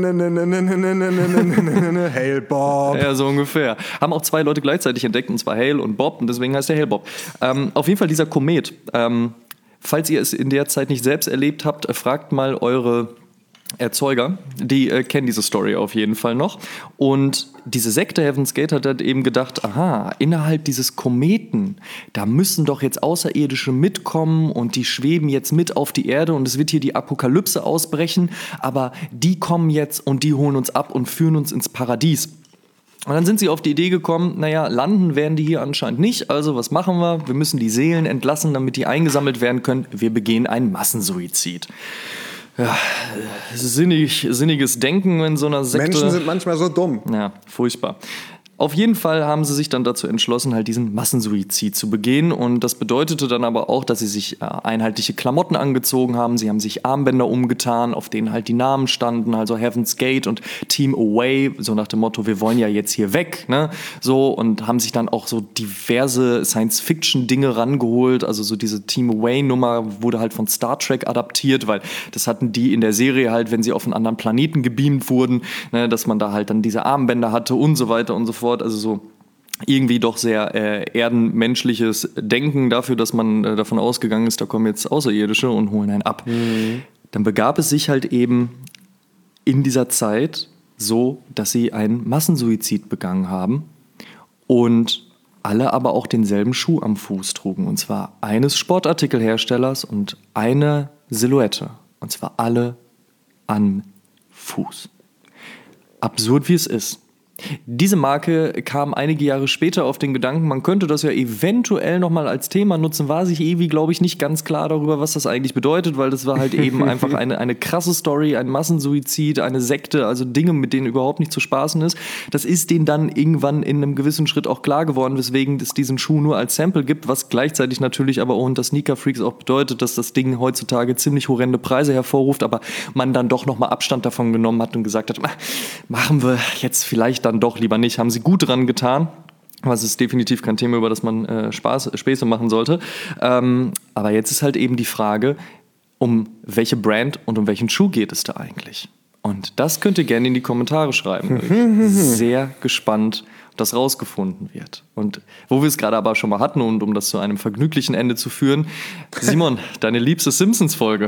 Hale-Bopp. Ja, so ungefähr. Haben auch 2 Leute gleichzeitig entdeckt, und zwar Hale und Bob, und deswegen heißt der Hale-Bopp. Auf jeden Fall dieser Komet. Falls ihr es in der Zeit nicht selbst erlebt habt, fragt mal eure Erzeuger, die kennen diese Story auf jeden Fall noch. Und diese Sekte Heaven's Gate hat halt eben gedacht, aha, innerhalb dieses Kometen, da müssen doch jetzt Außerirdische mitkommen und die schweben jetzt mit auf die Erde und es wird hier die Apokalypse ausbrechen, aber die kommen jetzt und die holen uns ab und führen uns ins Paradies. Und dann sind sie auf die Idee gekommen, naja, landen werden die hier anscheinend nicht, also was machen wir? Wir müssen die Seelen entlassen, damit die eingesammelt werden können. Wir begehen einen Massensuizid. Ja, sinniges Denken in so einer Sekte. Menschen sind manchmal so dumm. Ja, furchtbar. Auf jeden Fall haben sie sich dann dazu entschlossen, halt diesen Massensuizid zu begehen. Und das bedeutete dann aber auch, dass sie sich einheitliche Klamotten angezogen haben. Sie haben sich Armbänder umgetan, auf denen halt die Namen standen, also Heaven's Gate und Team Away, so nach dem Motto, wir wollen ja jetzt hier weg, ne? So, und haben sich dann auch so diverse Science-Fiction-Dinge rangeholt. Also so diese Team Away-Nummer wurde halt von Star Trek adaptiert, weil das hatten die in der Serie halt, wenn sie auf einen anderen Planeten gebeamt wurden, ne, dass man da halt dann diese Armbänder hatte und so weiter und so fort. Also so irgendwie doch sehr erdenmenschliches Denken dafür, dass man davon ausgegangen ist, da kommen jetzt Außerirdische und holen einen ab. Mhm. Dann begab es sich halt eben in dieser Zeit so, dass sie einen Massensuizid begangen haben und alle aber auch denselben Schuh am Fuß trugen. Und zwar eines Sportartikelherstellers und eine Silhouette. Und zwar alle am Fuß. Absurd wie es ist. Diese Marke kam einige Jahre später auf den Gedanken, man könnte das ja eventuell nochmal als Thema nutzen, war sich irgendwie, glaube ich, nicht ganz klar darüber, was das eigentlich bedeutet, weil das war halt eben einfach eine krasse Story, ein Massensuizid, eine Sekte, also Dinge, mit denen überhaupt nicht zu spaßen ist. Das ist denen dann irgendwann in einem gewissen Schritt auch klar geworden, weswegen es diesen Schuh nur als Sample gibt, was gleichzeitig natürlich aber auch unter Sneaker-Freaks auch bedeutet, dass das Ding heutzutage ziemlich horrende Preise hervorruft, aber man dann doch nochmal Abstand davon genommen hat und gesagt hat, machen wir jetzt vielleicht dann doch lieber nicht, haben sie gut dran getan. Was ist definitiv kein Thema, über das man Späße machen sollte. Aber jetzt ist halt eben die Frage, um welche Brand und um welchen Schuh geht es da eigentlich? Und das könnt ihr gerne in die Kommentare schreiben. Ich bin sehr gespannt, ob das rausgefunden wird. Und wo wir es gerade aber schon mal hatten und um das zu einem vergnüglichen Ende zu führen, Simon, deine liebste Simpsons-Folge.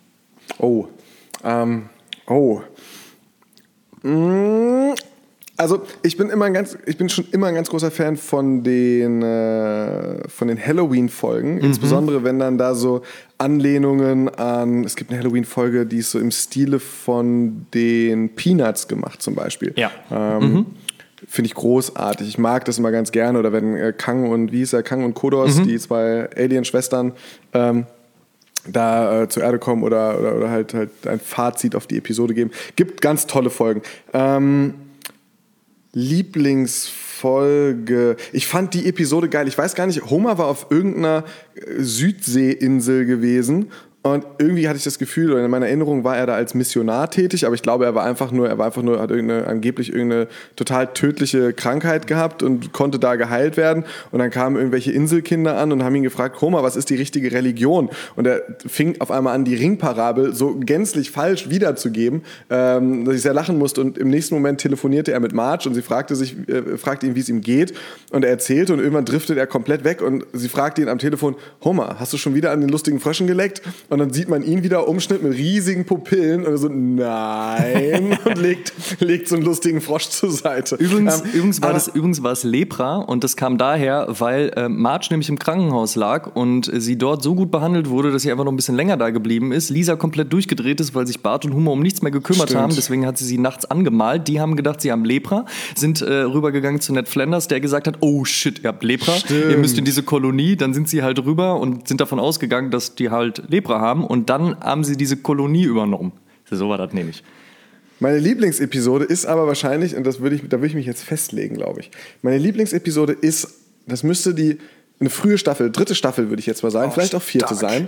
Also ich bin schon immer ein ganz großer Fan von den Halloween-Folgen, insbesondere wenn dann da so Anlehnungen an, es gibt eine Halloween-Folge, die ist so im Stile von den Peanuts gemacht zum Beispiel. Ja. Finde ich großartig. Ich mag das immer ganz gerne. Oder wenn Kang und Kodos, die 2 Alien-Schwestern, da zur Erde kommen oder halt ein Fazit auf die Episode geben. Gibt ganz tolle Folgen. Lieblingsfolge. Ich fand die Episode geil. Ich weiß gar nicht, Homer war auf irgendeiner Südseeinsel gewesen und irgendwie hatte ich das Gefühl, oder in meiner Erinnerung war er da als Missionar tätig, aber ich glaube, hat angeblich irgendeine total tödliche Krankheit gehabt und konnte da geheilt werden. Und dann kamen irgendwelche Inselkinder an und haben ihn gefragt, Homer, was ist die richtige Religion? Und er fing auf einmal an, die Ringparabel so gänzlich falsch wiederzugeben, dass ich sehr lachen musste. Und im nächsten Moment telefonierte er mit Marge und sie fragte ihn, wie es ihm geht. Und er erzählte und irgendwann driftet er komplett weg und sie fragte ihn am Telefon, Homer, hast du schon wieder an den lustigen Fröschen geleckt? und dann sieht man ihn wieder, Umschnitt mit riesigen Pupillen und so, nein, und legt so einen lustigen Frosch zur Seite. Übrigens war es Lepra und das kam daher, weil Marge nämlich im Krankenhaus lag und sie dort so gut behandelt wurde, dass sie einfach noch ein bisschen länger da geblieben ist. Lisa komplett durchgedreht ist, weil sich Bart und Humor um nichts mehr gekümmert haben. Deswegen hat sie nachts angemalt. Die haben gedacht, sie haben Lepra, sind rübergegangen zu Ned Flanders, der gesagt hat, oh shit, ihr habt Lepra, ihr müsst in diese Kolonie. Dann sind sie halt rüber und sind davon ausgegangen, dass die halt Lepra haben und dann haben sie diese Kolonie übernommen. So war das nämlich. Meine Lieblingsepisode ist aber wahrscheinlich, und da würde ich mich jetzt festlegen, glaube ich. Meine Lieblingsepisode ist, das müsste eine frühe Staffel, 3. Staffel würde ich jetzt mal sagen, vielleicht auch 4. sein,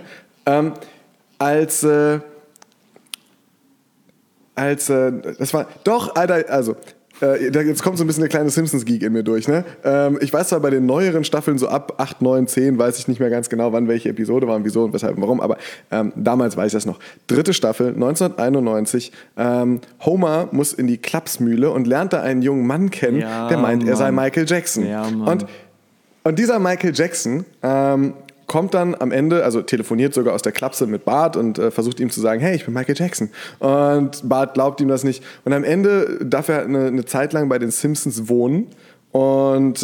das war, doch, Alter, also, jetzt kommt so ein bisschen der kleine Simpsons-Geek in mir durch, ne? Ich weiß zwar bei den neueren Staffeln, so ab 8, 9, 10, weiß ich nicht mehr ganz genau, wann welche Episode war und wieso und weshalb und warum, aber damals weiß ich das noch. 3. Staffel, 1991, Homer muss in die Klapsmühle und lernt da einen jungen Mann kennen, der meint, er sei Michael Jackson. Ja, Mann. Und dieser Michael Jackson kommt dann am Ende, also telefoniert sogar aus der Klapse mit Bart und versucht ihm zu sagen, hey, ich bin Michael Jackson. Und Bart glaubt ihm das nicht. Und am Ende darf er eine Zeit lang bei den Simpsons wohnen und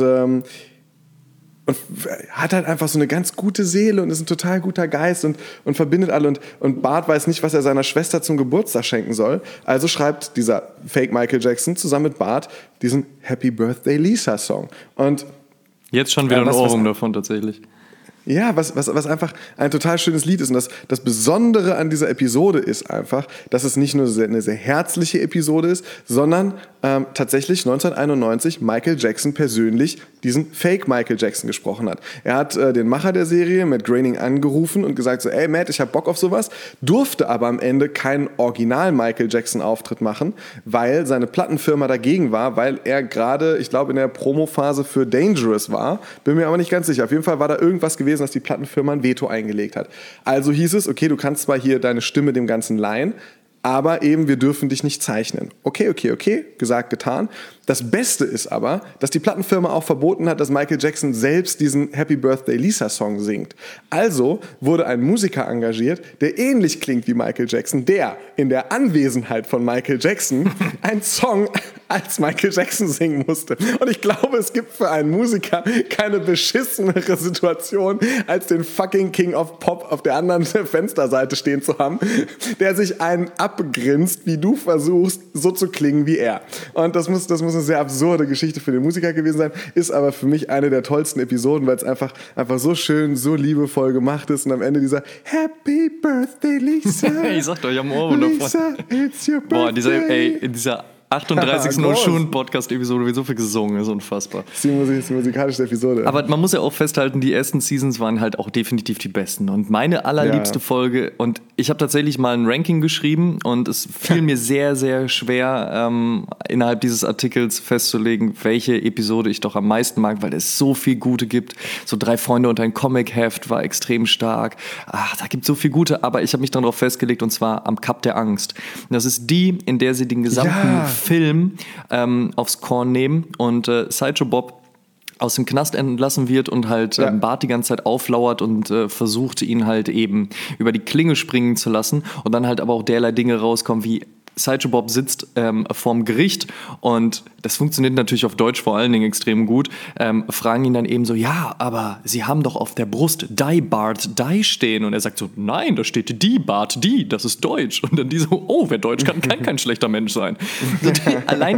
hat halt einfach so eine ganz gute Seele und ist ein total guter Geist und verbindet alle. Und Bart weiß nicht, was er seiner Schwester zum Geburtstag schenken soll. Also schreibt dieser Fake Michael Jackson zusammen mit Bart diesen Happy Birthday Lisa Song. Und jetzt schon wieder ein Ohrwurm davon tatsächlich. Ja, was einfach ein total schönes Lied ist. Und das Besondere an dieser Episode ist einfach, dass es nicht nur eine sehr herzliche Episode ist, sondern tatsächlich 1991 Michael Jackson persönlich diesen Fake Michael Jackson gesprochen hat. Er hat den Macher der Serie, Matt Groening, angerufen und gesagt so, ey Matt, ich hab Bock auf sowas, durfte aber am Ende keinen Original Michael Jackson Auftritt machen, weil seine Plattenfirma dagegen war, weil er gerade, ich glaube, in der Promophase für Dangerous war, bin mir aber nicht ganz sicher. Auf jeden Fall war da irgendwas gewesen, dass die Plattenfirma ein Veto eingelegt hat. Also hieß es, okay, du kannst zwar hier deine Stimme dem Ganzen leihen, aber eben, wir dürfen dich nicht zeichnen. Okay, gesagt, getan. Das Beste ist aber, dass die Plattenfirma auch verboten hat, dass Michael Jackson selbst diesen Happy Birthday Lisa Song singt. Also wurde ein Musiker engagiert, der ähnlich klingt wie Michael Jackson, der in der Anwesenheit von Michael Jackson einen Song als Michael Jackson singen musste. Und ich glaube, es gibt für einen Musiker keine beschissenere Situation, als den fucking King of Pop auf der anderen Fensterseite stehen zu haben, der sich einen abgrinst, wie du versuchst, so zu klingen wie er. Und das muss eine sehr absurde Geschichte für den Musiker gewesen sein, ist aber für mich eine der tollsten Episoden, weil es einfach so schön, so liebevoll gemacht ist und am Ende dieser Happy Birthday Lisa. Ich sag doch, ich hab einen Ohrwurm davon. Lisa, it's your birthday. In dieser 38. Schulen-Podcast-Episode wird so viel gesungen, ist unfassbar. Das ist die musikalische Episode. Aber man muss ja auch festhalten, die ersten Seasons waren halt auch definitiv die besten. Und meine allerliebste Folge, und ich habe tatsächlich mal ein Ranking geschrieben und es fiel mir sehr, sehr schwer, innerhalb dieses Artikels festzulegen, welche Episode ich doch am meisten mag, weil es so viel Gute gibt. So 3 Freunde und ein Comic-Heft war extrem stark. Da gibt es so viel Gute, aber ich habe mich dann darauf festgelegt, und zwar am Kap der Angst. Und das ist die, in der sie den gesamten Film aufs Korn nehmen und Sideshow Bob aus dem Knast entlassen wird und halt Bart die ganze Zeit auflauert und versucht, ihn halt eben über die Klinge springen zu lassen und dann halt aber auch derlei Dinge rauskommen wie Sideshow Bob sitzt vorm Gericht und das funktioniert natürlich auf Deutsch vor allen Dingen extrem gut, fragen ihn dann eben so, ja, aber Sie haben doch auf der Brust Die Bart Die stehen und er sagt so, nein, da steht die Bart die, das ist Deutsch und dann die so, oh, wer Deutsch kann kein schlechter Mensch sein. allein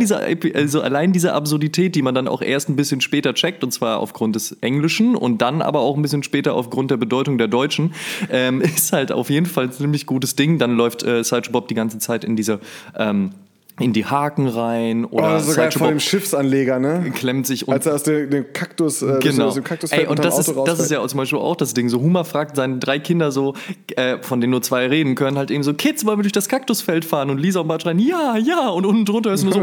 diese Absurdität, die man dann auch erst ein bisschen später checkt und zwar aufgrund des Englischen und dann aber auch ein bisschen später aufgrund der Bedeutung der Deutschen, ist halt auf jeden Fall ein ziemlich gutes Ding. Dann läuft Sideshow Bob die ganze Zeit in die Haken rein oder sogar vor dem Schiffsanleger, ne? Klemmt sich als er aus dem Kaktus, genau. Aus dem Kaktus fällt und das ist ja zum Beispiel auch das Ding. So Homer fragt seine 3 Kinder so, von denen nur 2 reden können, halt eben so, Kids, wollen wir durch das Kaktusfeld fahren? Und Lisa und Bart schreien, ja, und unten drunter ist nur so,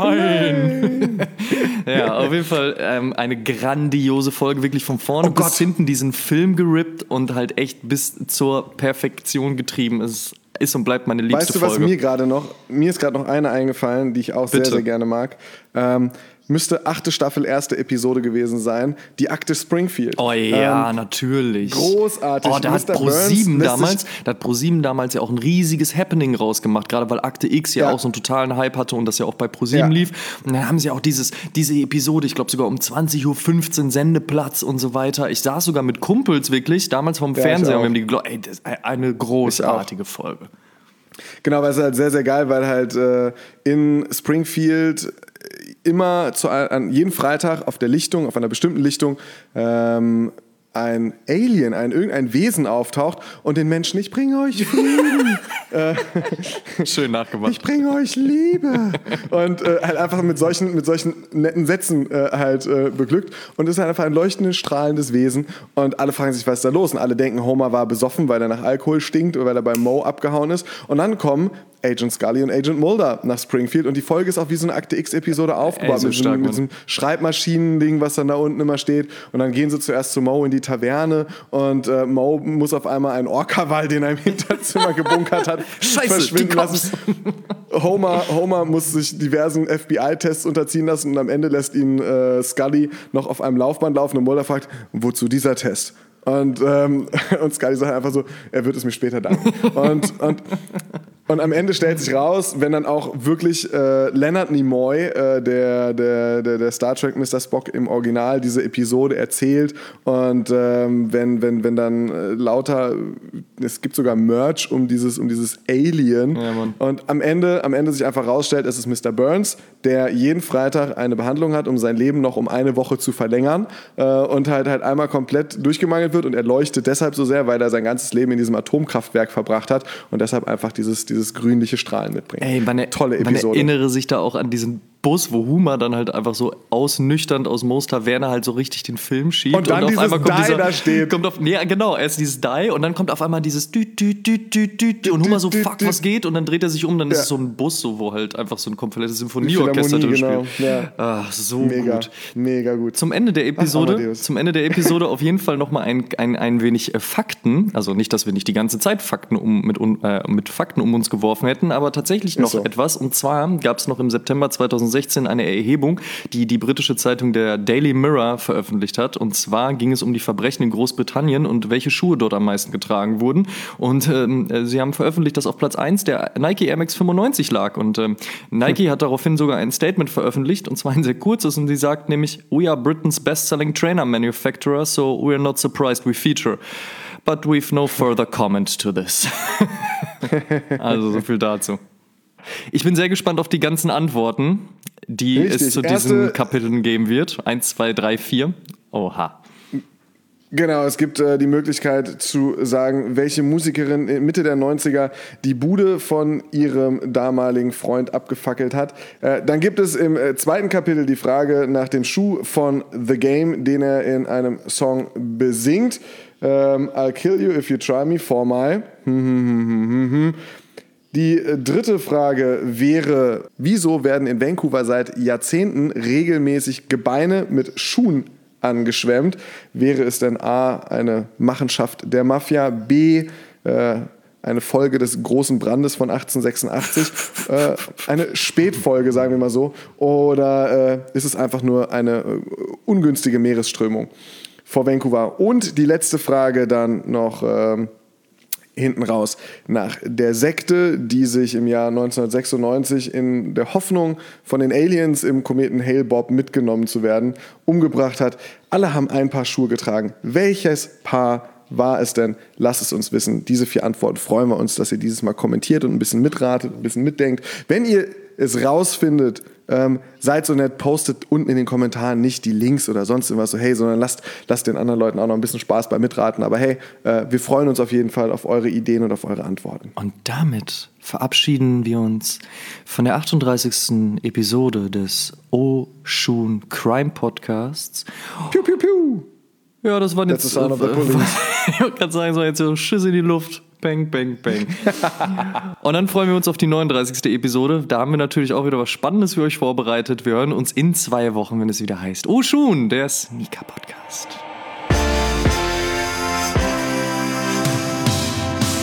nein. Ja, auf jeden Fall eine grandiose Folge, wirklich von vorne bis hinten diesen Film gerippt und halt echt bis zur Perfektion getrieben. Es ist und bleibt meine liebste Folge. Weißt du, was mir ist gerade noch eine eingefallen, die ich auch sehr, sehr gerne mag. müsste 8. Staffel, 1. Episode gewesen sein, die Akte Springfield. Oh ja, natürlich. Großartig. Oh, da hat ProSieben damals ja auch ein riesiges Happening rausgemacht, gerade weil Akte X ja auch so einen totalen Hype hatte und das ja auch bei ProSieben lief. Und dann haben sie auch diese Episode, ich glaube sogar um 20.15 Uhr Sendeplatz und so weiter. Ich saß sogar mit Kumpels wirklich, damals vom Fernseher und wir haben die geglaubt, ey, das ist eine großartige Folge. Genau, weil es halt sehr, sehr geil, weil halt in Springfield immer an jeden Freitag auf einer bestimmten Lichtung, ein Alien, irgendein Wesen auftaucht und den Menschen, ich bringe euch Frieden. Schön nachgemacht. Ich bringe euch Liebe. Und halt einfach mit solchen netten Sätzen beglückt. Und ist halt einfach ein leuchtendes, strahlendes Wesen. Und alle fragen sich, was ist da los? Und alle denken, Homer war besoffen, weil er nach Alkohol stinkt oder weil er bei Moe abgehauen ist. Und dann kommen Agent Scully und Agent Mulder nach Springfield und die Folge ist auch wie so eine Akte X-Episode aufgebaut, mit diesem Schreibmaschinen-Ding, was dann da unten immer steht, und dann gehen sie zuerst zu Moe in die Taverne und Moe muss auf einmal einen Orca-Wal, den er im Hinterzimmer gebunkert hat, verschwinden lassen. Homer muss sich diversen FBI-Tests unterziehen lassen und am Ende lässt ihn Scully noch auf einem Laufband laufen und Mulder fragt, wozu dieser Test? Und Scully sagt einfach so, er wird es mir später danken. Und am Ende stellt sich raus, wenn dann auch wirklich Leonard Nimoy, der Star Trek Mr. Spock im Original, diese Episode erzählt und wenn dann lauter, es gibt sogar Merch um dieses Alien, und am Ende sich einfach rausstellt, es ist Mr. Burns, der jeden Freitag eine Behandlung hat, um sein Leben noch um eine Woche zu verlängern und halt einmal komplett durchgemangelt wird, und er leuchtet deshalb so sehr, weil er sein ganzes Leben in diesem Atomkraftwerk verbracht hat und deshalb einfach dieses grünliche Strahlen mitbringt. Ey, tolle Episode. Man erinnere sich da auch an diesen Bus, wo Homer dann halt einfach so ausnüchternd aus Moe's Taverne halt so richtig den Film schiebt. Und dann auf dieses einmal kommt Die da steht. Erst dieses Die und dann kommt auf einmal dieses Dü und Homer so, fuck, was geht? Und dann dreht er sich um, dann ist es so ein Bus, so, wo halt einfach so ein komplettes Symphonieorchester drin spielt. Ja. Ach, so gut. Mega gut. Zum Ende der Episode auf jeden Fall nochmal ein wenig Fakten. Also nicht, dass wir nicht die ganze Zeit mit Fakten um uns geworfen hätten, aber tatsächlich noch etwas. Und zwar gab es noch im September 2016 eine Erhebung, die die britische Zeitung der Daily Mirror veröffentlicht hat. Und zwar ging es um die Verbrechen in Großbritannien und welche Schuhe dort am meisten getragen wurden. Und sie haben veröffentlicht, dass auf Platz 1 der Nike Air Max 95 lag. Und Nike hat daraufhin sogar ein Statement veröffentlicht, und zwar ein sehr kurzes. Und sie sagt nämlich, "We are Britain's best-selling trainer manufacturer, so we are not surprised we feature. But we've no further comment to this." Also so viel dazu. Ich bin sehr gespannt auf die ganzen Antworten, die es zu diesen Kapiteln geben wird. 1, 2, 3, 4. Oha. Genau, es gibt die Möglichkeit zu sagen, welche Musikerin Mitte der 90er die Bude von ihrem damaligen Freund abgefackelt hat. Dann gibt es im zweiten Kapitel die Frage nach dem Schuh von The Game, den er in einem Song besingt. I'll kill you if you try me for my... Die dritte Frage wäre, wieso werden in Vancouver seit Jahrzehnten regelmäßig Gebeine mit Schuhen angeschwemmt? Wäre es denn A, eine Machenschaft der Mafia, B, eine Folge des großen Brandes von 1886, eine Spätfolge, sagen wir mal so, oder ist es einfach nur eine ungünstige Meeresströmung vor Vancouver? Und die letzte Frage dann noch... hinten raus, nach der Sekte, die sich im Jahr 1996 in der Hoffnung, von den Aliens im Kometen Hale-Bopp mitgenommen zu werden, umgebracht hat. Alle haben ein Paar Schuhe getragen. Welches Paar war es denn? Lasst es uns wissen. Diese 4 Antworten freuen wir uns, dass ihr dieses Mal kommentiert und ein bisschen mitratet, ein bisschen mitdenkt. Wenn ihr es rausfindet, seid so nett, postet unten in den Kommentaren nicht die Links oder sonst irgendwas so, hey, sondern lasst den anderen Leuten auch noch ein bisschen Spaß beim Mitraten. Aber hey, wir freuen uns auf jeden Fall auf eure Ideen und auf eure Antworten. Und damit verabschieden wir uns von der 38. Episode des O-Shoon Crime Podcasts. Piu, piu, piu. Ja, das waren jetzt... Ich wollte gerade sagen, so jetzt so Schiss in die Luft. Bang, bang, bang. Und dann freuen wir uns auf die 39. Episode. Da haben wir natürlich auch wieder was Spannendes für euch vorbereitet. Wir hören uns in 2 Wochen, wenn es wieder heißt O-Shoon, der Sneaker-Podcast.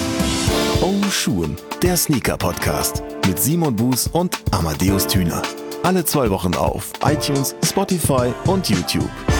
O-Shoon, der Sneaker-Podcast mit Simon Buß und Amadeus Thüner. Alle 2 Wochen auf iTunes, Spotify und YouTube.